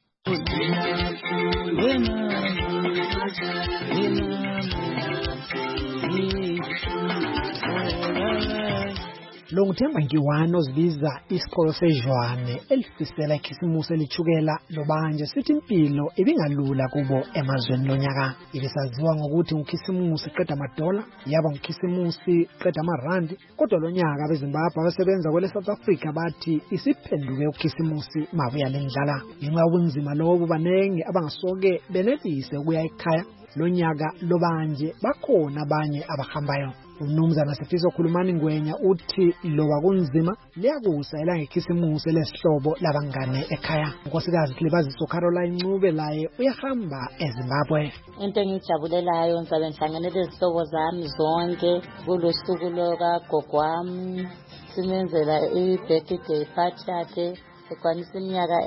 Lo nguThemba Nkiwane ozibiza isikolo sejwane elifisela ikhisimusi elithukela lobanje sithi impilo ibingalula kubo emazweni lonyaka. Ibisaziwa ngokuthi ukhisimusi qeda amadola yaba ukhisimusi qeda amarandi kodwa lonyaka beZimbabwe abasebenza kwele South Africa bathi isiphenduke ukhisimusi mabuya lendlala. Ngenxa yobunzima lobo banenge abangasoke benelise ukuya ekhaya lonyaka lobanje bakhona abanye abahambayo. Umnumzana Sifiso Khulumani Ngwenya uthi loba kunzima liyakusa elangekhisimusi lesihlobo labangane ekhaya. Nkosikazi Hlibaziso Caroline Ncube laye uyahamba eZimbabwe.
Into engijabulelayo ngizabe ngihlangene lezihlobo zami zonke kulosuku lokagogo wami simenzela i-birthday party yakhe ekwanisa iminyaka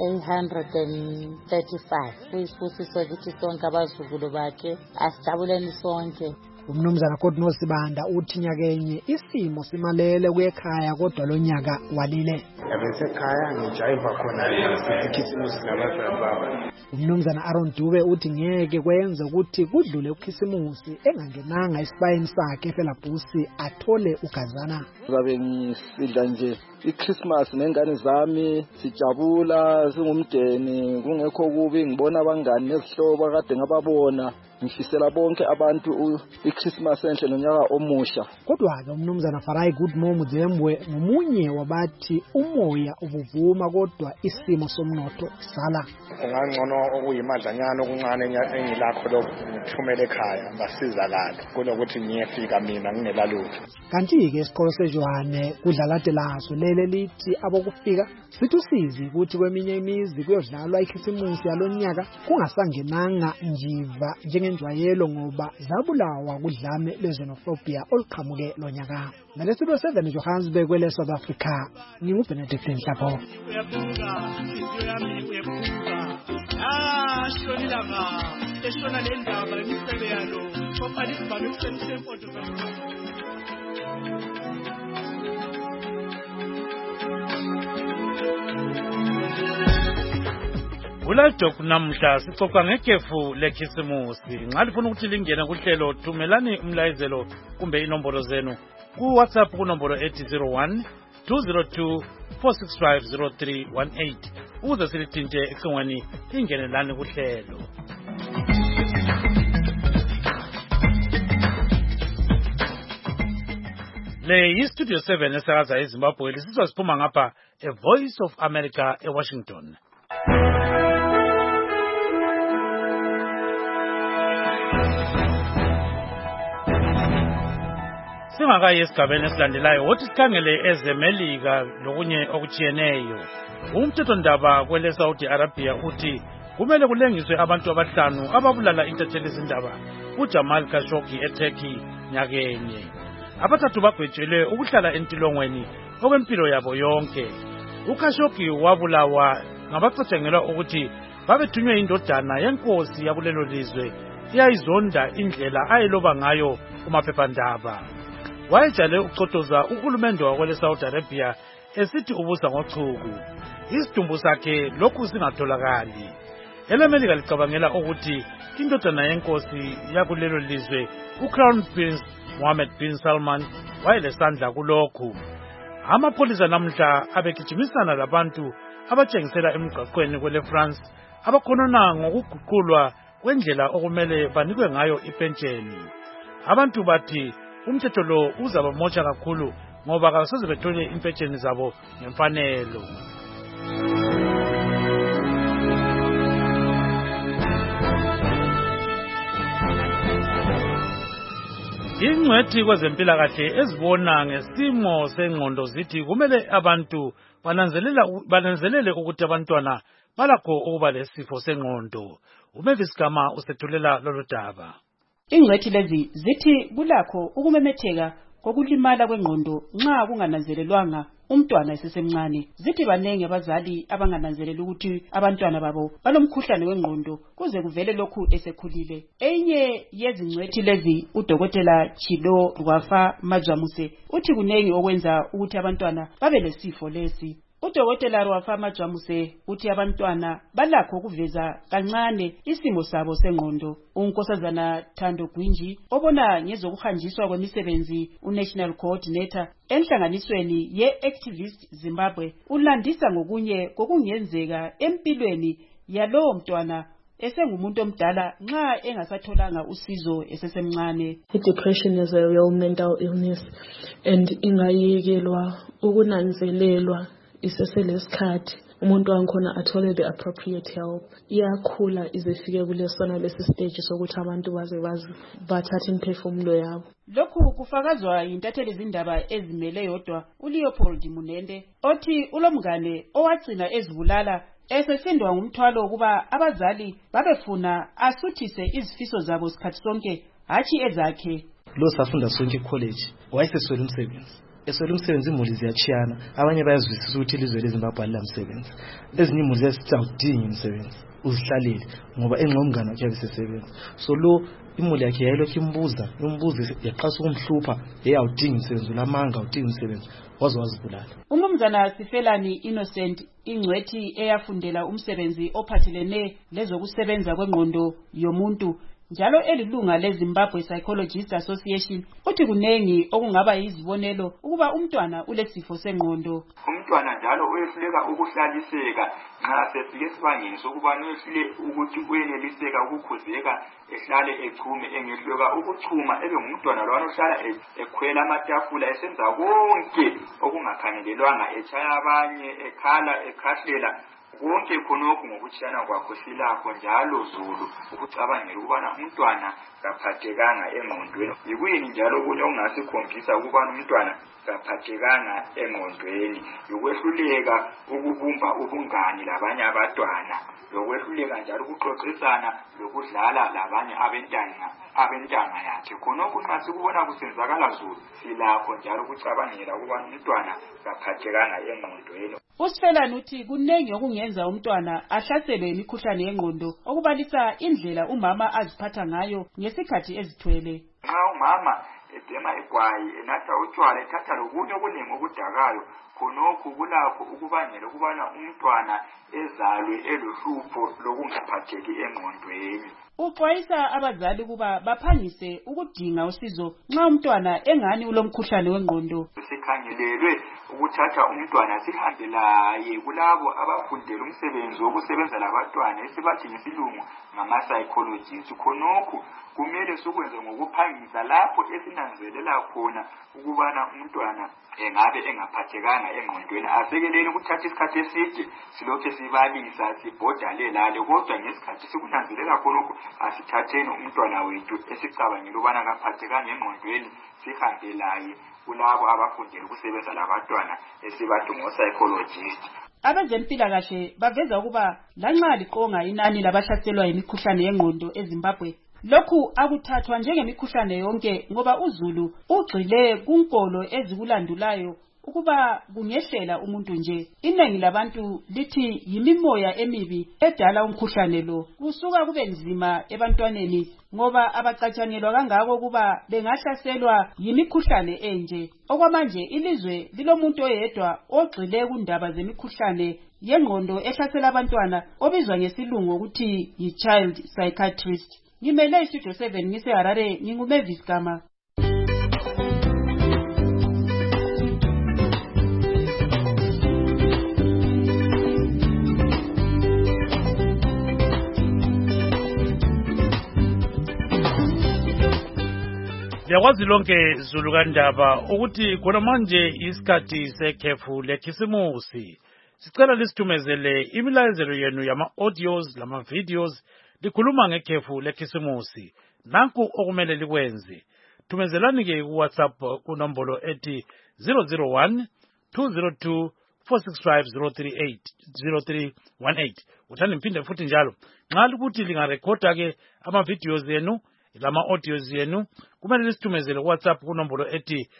135 kuyisibusiso kithi sonke abazukulu bakhe asijabuleni sonke.
Umnumzana Kodno Sibanda uthi nyakenye isimo simalele kuyekhaya kodwa lonyaka walile.
Yabesekhaya ngijayiva khona isikhisimusi labazali baba.
Umnumzana Aaron Dube uthi ngeke kwenze ukuthi kudlule ukhisimusi engangenanga isibayeni sakhe eFelabhusi athole ugazana.
Ngabe ngisidla nje iChristmas nengane zami sijabula singumdeni kungekho kubi ngibona abangani nezihlobo kade ngababona ngifisela bonke abantu iChristmas enhle nonyaka omusha.
Kodwa-ke umnumzana Farai Goodmore Mudzembwe ngomunye wabathi umoya ubuvuma kodwa isimo somnotho sala.
Ungangcono okuyimadlanyana okuncane engilakho lokho ngithumele ekhaya basizakala kunokuthi ngiyefika mina ngingelalutho.
Kanti-ke isikolo seJohane kudlalade laso lele lithi abokufika sithusizi ukuthi kweminye imizi kuyodlalwa ikhisimusi yalonyaka kungasangenanga njiva njengenjwayelo ngoba zabulawa kudlame lwezenophobia oluqhamuke lonyaka. Ngalesitulo 7 Johannesburg kwele South Africa nginguBenedict Nhlapho.
Eshona le ndaba imisebe yalo kopani sibalo kusemfoto
Uladok namhla sixoxa ngekhefu lekhisimusi. Nxa lifuna ukuthi lingene kuhlelo thumelani umlayezelo kumbe inombolo zenu ku WhatsApp kunombolo 801 202 4650318 ukuze silithinte ecingweni lingenelani kuhlelo. Le yi-Studio 7 esakaza eZimbabwe lisizwa siphuma ngapha A Voice of America eWashington. Singakayi esigabeni esilandelayo wothi sikhangele ezemelika lokunye okutshiyeneyo. Umthethondaba kwele Saudi Arabia uthi kumele kulengiswe abantu abahlanu ababulala intatheli izindaba uJamal Khashoggi eTurkey nyakenye. Abathathu bagwetshelwe ukuhlala entilongweni okwempilo yabo yonke. uKhashoggi wabulawa ngabacatshangelwa ukuthi babethunywe indodana yenkosi yakulelo lizwe iyayizonda indlela ayeloba ngayo kumaphephandaba. Wayejale ukucotoza uhulumende wakwele Saudi Arabia esithi ubusa ngochuku. Isidumbu sakhe lokhu singatholakali. EleMelika licabangela ukuthi indodana yenkosi yakulelo lizwe uCrown Prince Mohammed bin Salman wayelesandla kulokhu. Amapholisa namhla abegijimisana labantu abatshengisela emgqaqweni kwele France abakhonona ngokuguqulwa kwendlela okumele banikwe ngayo ipentsheni. Abantu bathi umthetho lo uzabamotsha kakhulu ngoba kasoze bethole impentsheni zabo ngemfanelo. Ingcwethi kwezempilakahle ezibona ngesimo sengqondo zithi kumele abantu bananzelele ukuthi abantwana balakho ukuba lesifo sengqondo. uMavis Gama usethulela lolu daba.
Ingcwethi lezi zithi kulakho ukumemetheka kokulimala kwengqondo nxa kungananzelelwanga umntwana esesemncane. Zithi banenge abazali abangananzelela ukuthi abantwana babo balomkhuhlane wengqondo kuze kuvele lokhu esekhulile. Enye yezingcwethi lezi uDokotela Chilo Rwafa Majwamuse uthi kunengi okwenza ukuthi abantwana babe lesifo lesi. uDokotela Rwafa Majwamuse uthi abantwana balakho ukuveza kancane isimo sabo sengqondo. uNkosazana Thando Gwinji obona ngezokuhanjiswa kwemisebenzi uNational Coordinator enhlanganisweni ye-Activist Zimbabwe ulandisa ngokunye kokungenzeka empilweni yalowo mntwana esengumuntu omdala nxa engasatholanga usizo esesemncane.
Depression is a real mental illness and ingayekelwa ukunanzelelwa iseselesikhathi umuntu wankhona athole the appropriate help. Iyakhula ize ifike kulesona lesi stage sokuthi abantu bathathe imphefumulo yabo.
Lokhu kufakazwa yintatheli izindaba ezimele yodwa uLeopold Munende othi ulomngane owagcina ezibulala esesindwa ngumthwalo ukuba abazali babefuna asuthise izifiso zabo sikhathi sonke hatshi ezakhe.
Lo safunda sonke college wayeseswela umsebenzi. Eswela umsebenzi imuli ziyachiyana, abanye bayazwisisa ukuthi ilizwe leZimbabwe alilamsebenzi. Ezinye imuli ziyasithi awudingi umsebenzi, uzihlalele ngoba engqomngane wakhe yabesesebenza. So lo imuli yakhe yayilokhu imbuza yaqasa ukumhlupha, awudingi umsebenzi, ulamanga awudingi umsebenzi, waze wazibulala.
uMnumzana Sifelani Innocent ingcwethi eyafundela umsebenzi ophathelene lezokusebenza kwengqondo yomuntu njalo elilunga leZimbabwe Psychologists Association uthi kunengi okungaba yizibonelo ukuba umntwana ulesifo sengqondo.
Umntwana njalo uyehluleka ukuhlaliseka nxa sefike esibangeni sokuba uyehlule ukuthi uyeneliseka ukukhuzeka ehlale echume engehluleka ukuchuma ebe ngumntwana lwana ohlala ekhwela amatafula esenza konke okungakhangelelwanga etshaya abanye ekhala ekhahlela konke khonokho ngokutshiyana kwakho silakho njalo Zulu ukucabangela ukubana umntwana kaphathekanga engqondweni. Yikuyini njalo kunye okungasikhombisa ukubana umntwana kaphathekanga engqondweni? Yokwehluleka ukubumba ubungani labanye abantwana, lokwehluleka njalo ukuxoxisana lokudlala labanye abentanga yakhe. Khonokho nxa sikubona kusenzakala Zulu silakho njalo ukucabangela ukubana umntwana kaphathekanga engqondweni.
Usifelani uthi kunengi okungenza umntwana ahlaselwe imikhuhlane yengqondo okubalisa indlela umama aziphatha ngayo ngesikhathi ezithwele.
Nxa umama ebhema igwayi enatha utshwala ethatha lokunye okuningi okudakayo, khonokho kulakho ukubangela ukubana umntwana ezalwe elohlupho lokungaphatheki engqondweni.
Uxwayisa abazali kuba baphangise ukudinga usizo nxa umntwana engani ulomkhuhlane wengqondo.
Sikhangelelwe ukuthatha umntwana sihambe laye kulabo abafundela umsebenzi wokusebenza labantwana esibathi ngesilungu ngama-psychologists. Khonokho kumele sikwenze ngokuphangisa lapho esinanzelela khona ukubana umntwana engabe engaphathekanga engqondweni. Asekeleni ukuthatha isikhathi eside silokhe sibalisa sibhodale lale, kodwa ngesikhathi sikunanzelela khonokho asithatheni umntwana wethu esicabangela ukubana kaphathekanga engqondweni sihambe laye kulabo abafundela ukusebenza labantwana esibathi ngo-psychologist.
Abezempilakahle baveza ukuba lanxa liqonga inani labahlaselwa yimikhuhlane yengqondo eZimbabwe, lokhu akuthathwa njengemikhuhlane yonke ngoba uZulu ugxile kunkolo ezikulandulayo ukuba kungehlela umuntu nje. Inengi labantu lithi yimimoya emibi edala umkhuhlane lo. Kusuka kube nzima ebantwaneni ngoba abacatshangelwa kangako ukuba bengahlaselwa yimikhuhlane enje. Okwamanje ilizwe lilomuntu oyedwa ogxile kundaba zemikhuhlane yengqondo ehlasela abantwana obizwa ngesilungu ukuthi yi-child psychiatrist. Ngimele istudio 7 ngiseHarare, nginguMavis Gama.
Yakwazi lonke Zulu kandaba ukuthi khona manje isikhathi sekhefu lekhisimusi. Sicela lisithumezele imilayezelo yenu yama-audios lama-videos likhuluma ngekhefu lekhisimusi. Nanku okumele likwenze. Thumezelani ke ku-WhatsApp kunombolo ethi 001-202-465-0318. Uthani mphinde futhi njalo. Nxa ukuthi lingarekhoda ke ama-videos yenu lama-audios yenu, kumele lisithumezele ku-WhatsApp kunombolo ethi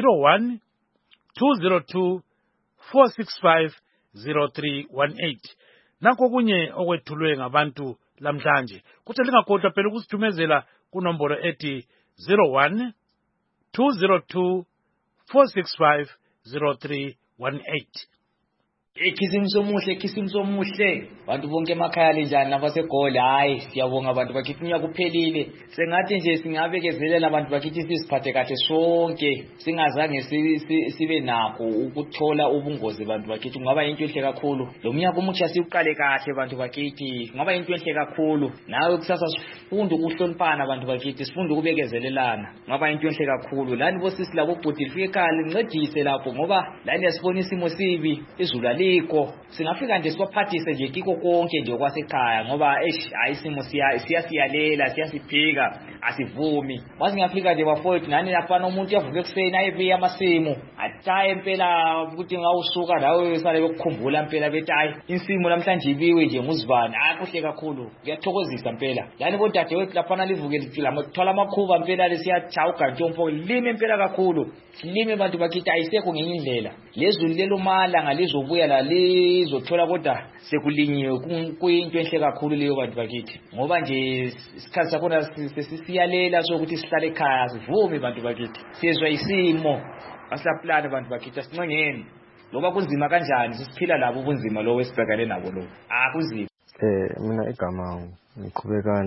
01-202-465-0318. Nanko kunye okwethulwe ngabantu lamhlanje. Kuthi lingakhohlwa phela ukusithumezela kunombolo ethi 01-202-465-0318.
Khisimuso muhle bantu bonke emakhaya lenjani labasegoli. Hayi siyabonga abantu bakithi nyakuphelile. Sengathi nje singabekezelela abantu bakithi sisiphathe kahle sonke singazange sibe nakho ukuthola ubungozi bantu bakithi. Kungaba into enhle kakhulu lo mnyaka omutsha siuqale kahle bantu bakithi. Kungaba into enhle kakhulu. Nawe kusasa sifunde ukuhloniphana bantu bakithi, sifunde ukubekezelelana. Kungaba into enhle kakhulu. Lani bosisi labo bhuti lifike ekhaya lincedise lapho ngoba lani yasibona isimo sibi izulu alikho. Singafika nje siwaphathise nje kiko konke nje kwasekhaya ngoba isimo siyasiyalela siyasiphika asivumi. Masingafika nje bafowethu nani lapha umuntu yavuka ekuseni ayebiya amasimu athaye impela ukuthi ngawusuka nawe usale ukukhumbula impela bethi hayi insimo namhlanje ibiwe nje nguzibani. Kuhle kakhulu kuyathokozisa impela. Lani bodade wethu lapha livuke lithola amakhuba impela lesiyachawuka ntshompo lime impela kakhulu. Silime bantu bakithi ayisekho ngenye indlela. Lezulu lelomala ngalizobuya la lizothola kodwa sekulinyiwe kuyinto enhle kakhulu leyo bantu bakithi. Ngoba nje isikhathi sakhona sesiyalela sokuthi sihlale ekhaya sivumi bantu bakithi. Sizwe isimo asilaplana bantu bakithi asincengeni. Loba kunzima kanjani sisiphila labo ubunzima lo wesibhekane nabo lo. Kunzima.
Mina igama ngiqhubekana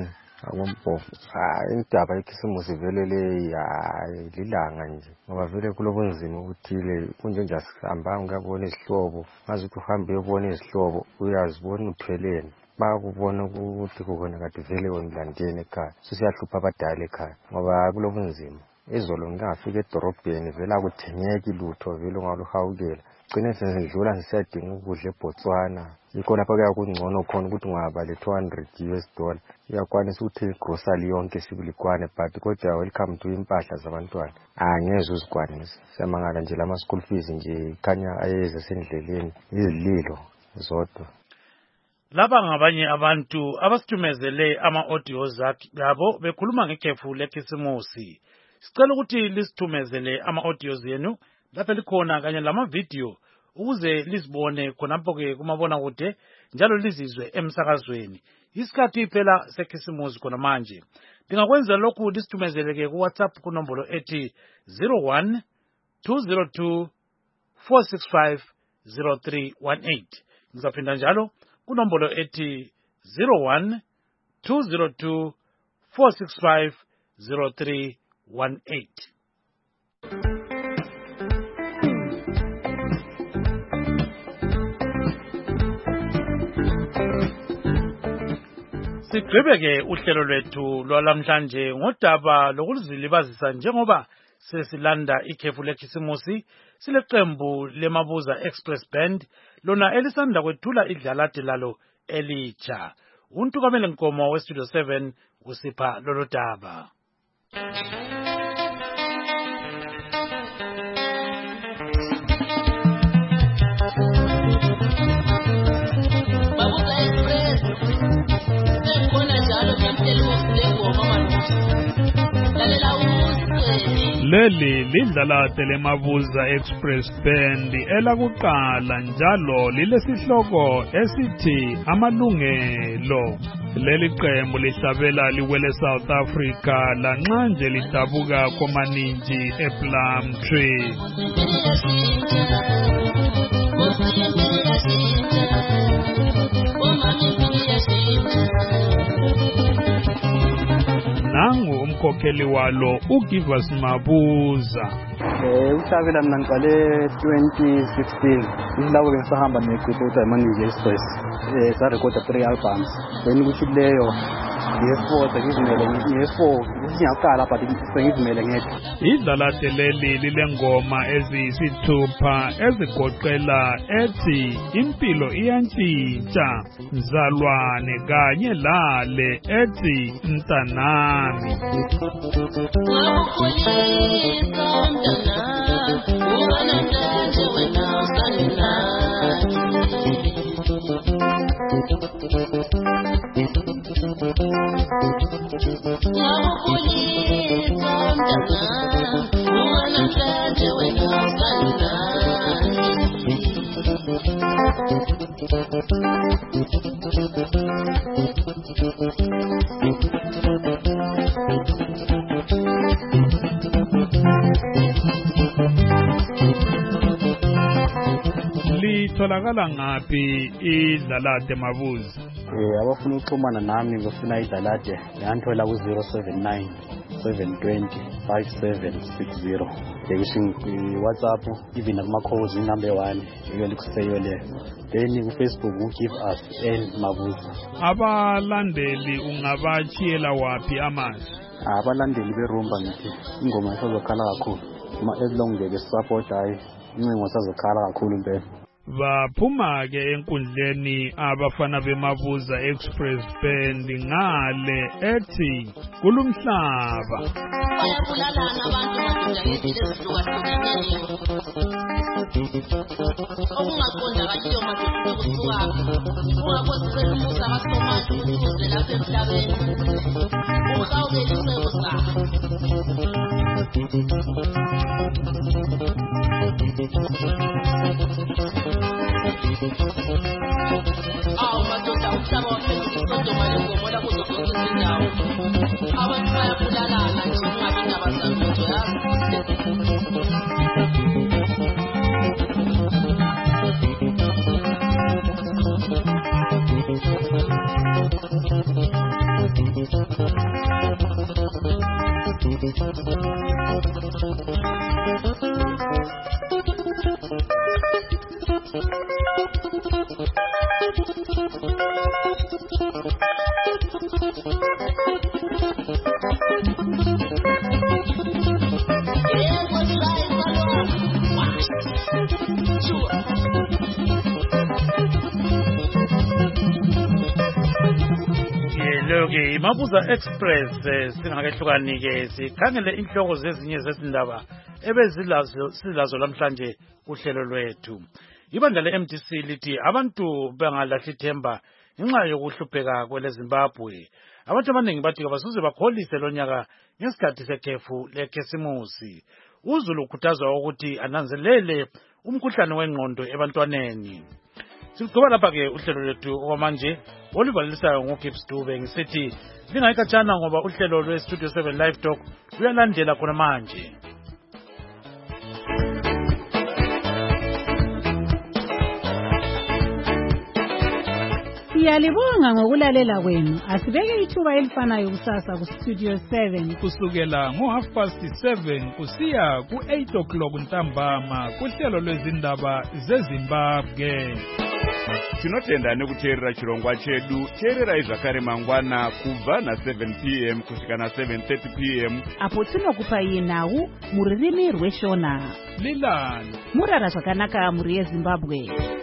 ngompofu. Indaba yekhisimusi vele le lilanga nje ngoba vele kulobunzima ubuthile kunjenje asihambanga ukuyabona izihlobo ngazi ukuthi uhambe uyobona izihlobo uyazibona upheleni bakubona ukuthi kukhona kade vele wemlandeni ekhaya sisiyahlupha abadala ekhaya ngoba kulobunzima. Izolo ngingafika edorobheni vele akuthengeki lutho vele ungaluhawukela gcine sendlula sisiyadinga ukudla eBotswana yikho lapha kuya kungcono khona ukuthi ungaba le $200 iyakwanisa ukuthi igrocery yonke sibilikwane but kodwa welcome to impahla zabantwana angeze uzikwanisa. Siyamangala nje lama school fees nje khanya ayeze sendleleni izililo zodwa.
Laba ngabanye abantu abasitumezele ama-audios abo bekhuluma ngekhefu lekhisimusi. Sicela ukuthi lisithumezele ama-audios yenu lapha likhona kanye lama-video ukuze lisibone khonapho-ke kumabonakude njalo lizizwe emsakazweni. Isikhathi phela sekhisimusi khona manje. Lingakwenza lokhu lisithumezele-ke ku-WhatsApp kunombolo ethi 01 202 465 0318. Ngizaphinda njalo kunombolo ethi 01 202 465 0318. Sigqibeke uhlelo lwethu lwalamhlanje ngodaba lokuzilibazisa njengoba sesilanda ikhefu lekhisimusi sileqembu leMabuza Express Band lona elisanda kwethula idlalade lalo elitsha. Untukamele Nkomo weStudio 7 usipha lolo daba.
Leli lidlalade leMabuza Express Band elakuqala njalo lilesihloko esithi amalungelo. Leli qembu lihlabela liwele South Africa lanxa nje lidabuka komaninji ePlum Tree. Nangu umkhokheli walo uGivas Mabuza.
Uhlabela mina ngiqale 2016 ilapho ngisahamba negroup ukuthi Maninji Express sa record 3 albums then ukuthi leyo ngiyaqala but sengizimele ngedwa.
Idlalade leli lilengoma eziyisithupha ezigoqela ethi impilo iyantshintsha, Mzalwane kanye lale ethi Mntanami. Litholakala ngaphi idlalade Mabuza?
Abafuna ukuxhumana nami ngofuna idlalade ngiyanthola ku 079 720 5760. WhatsApp even akumakhozi number 1 iyo likuseyo le. Then Facebook uGive Us and Mabuza.
Abalandeli ungabachiyela wapi amazwi?
Abalandeli berumba ngithi ingoma isazokhala kakhulu. As long ngeke support hayi incingo sazokhala kakhulu impela.
Baphuma ke enkundleni abafana beMabuza Express Band ngale ethi kulumhlaba.
Bayabulalana abantu ngakudangezile ezihlukahlukene. Okungaqonda kaliyo madoda kusuka. Ungakwazi ukumusa abasomathi ukuze lapha emhlabeni. Ukhawulele isebo sakho. Madoda umhlaba waphezulu kodwa lengomo la kuzo zonke izindawo. Abantu bayabulalana nje ungabi indaba zamutho yakho.
Loke Mabuza Express singakehlukani ke sikhangele inhloko zezinye zezindaba silazo namhlanje uhlelo lwethu. Ibandla le-MDC lithi abantu bangalahli ithemba ngenxa yokuhlupheka kweleZimbabwe. Abantu abaningi bathi abasuze bakholise lonyaka ngesikhathi sekhefu lekhesimusi. UZulu ukhuthazwa ukuthi ananzelele umkhuhlane wengqondo ebantwaneni. Sikuqhuba lapha-ke uhlelo lwethu okwamanje oluvalisayo ngoGibbs Dube ngisithi lingayikhatshana ngoba uhlelo lwe-Studio 7 Live Talk luyalandela khona manje.
Siyalibonga ngokulalela kwenu. Asibeke ithuba elifanayo kusasa ku-Studio 7
kusukela ngo7:30 kusiya ku8 ntambama kuhlelo lwezindaba zeZimbabwe.
Tinotenda nekuteerera chirongwa chedu. Teererai zvakare mangwana kubva na7 p.m. kusvika na7:30 p.m.
apo tinokupai nhau muririmi rweshona.
Lilani
murara zvakanaka muri yeZimbabwe.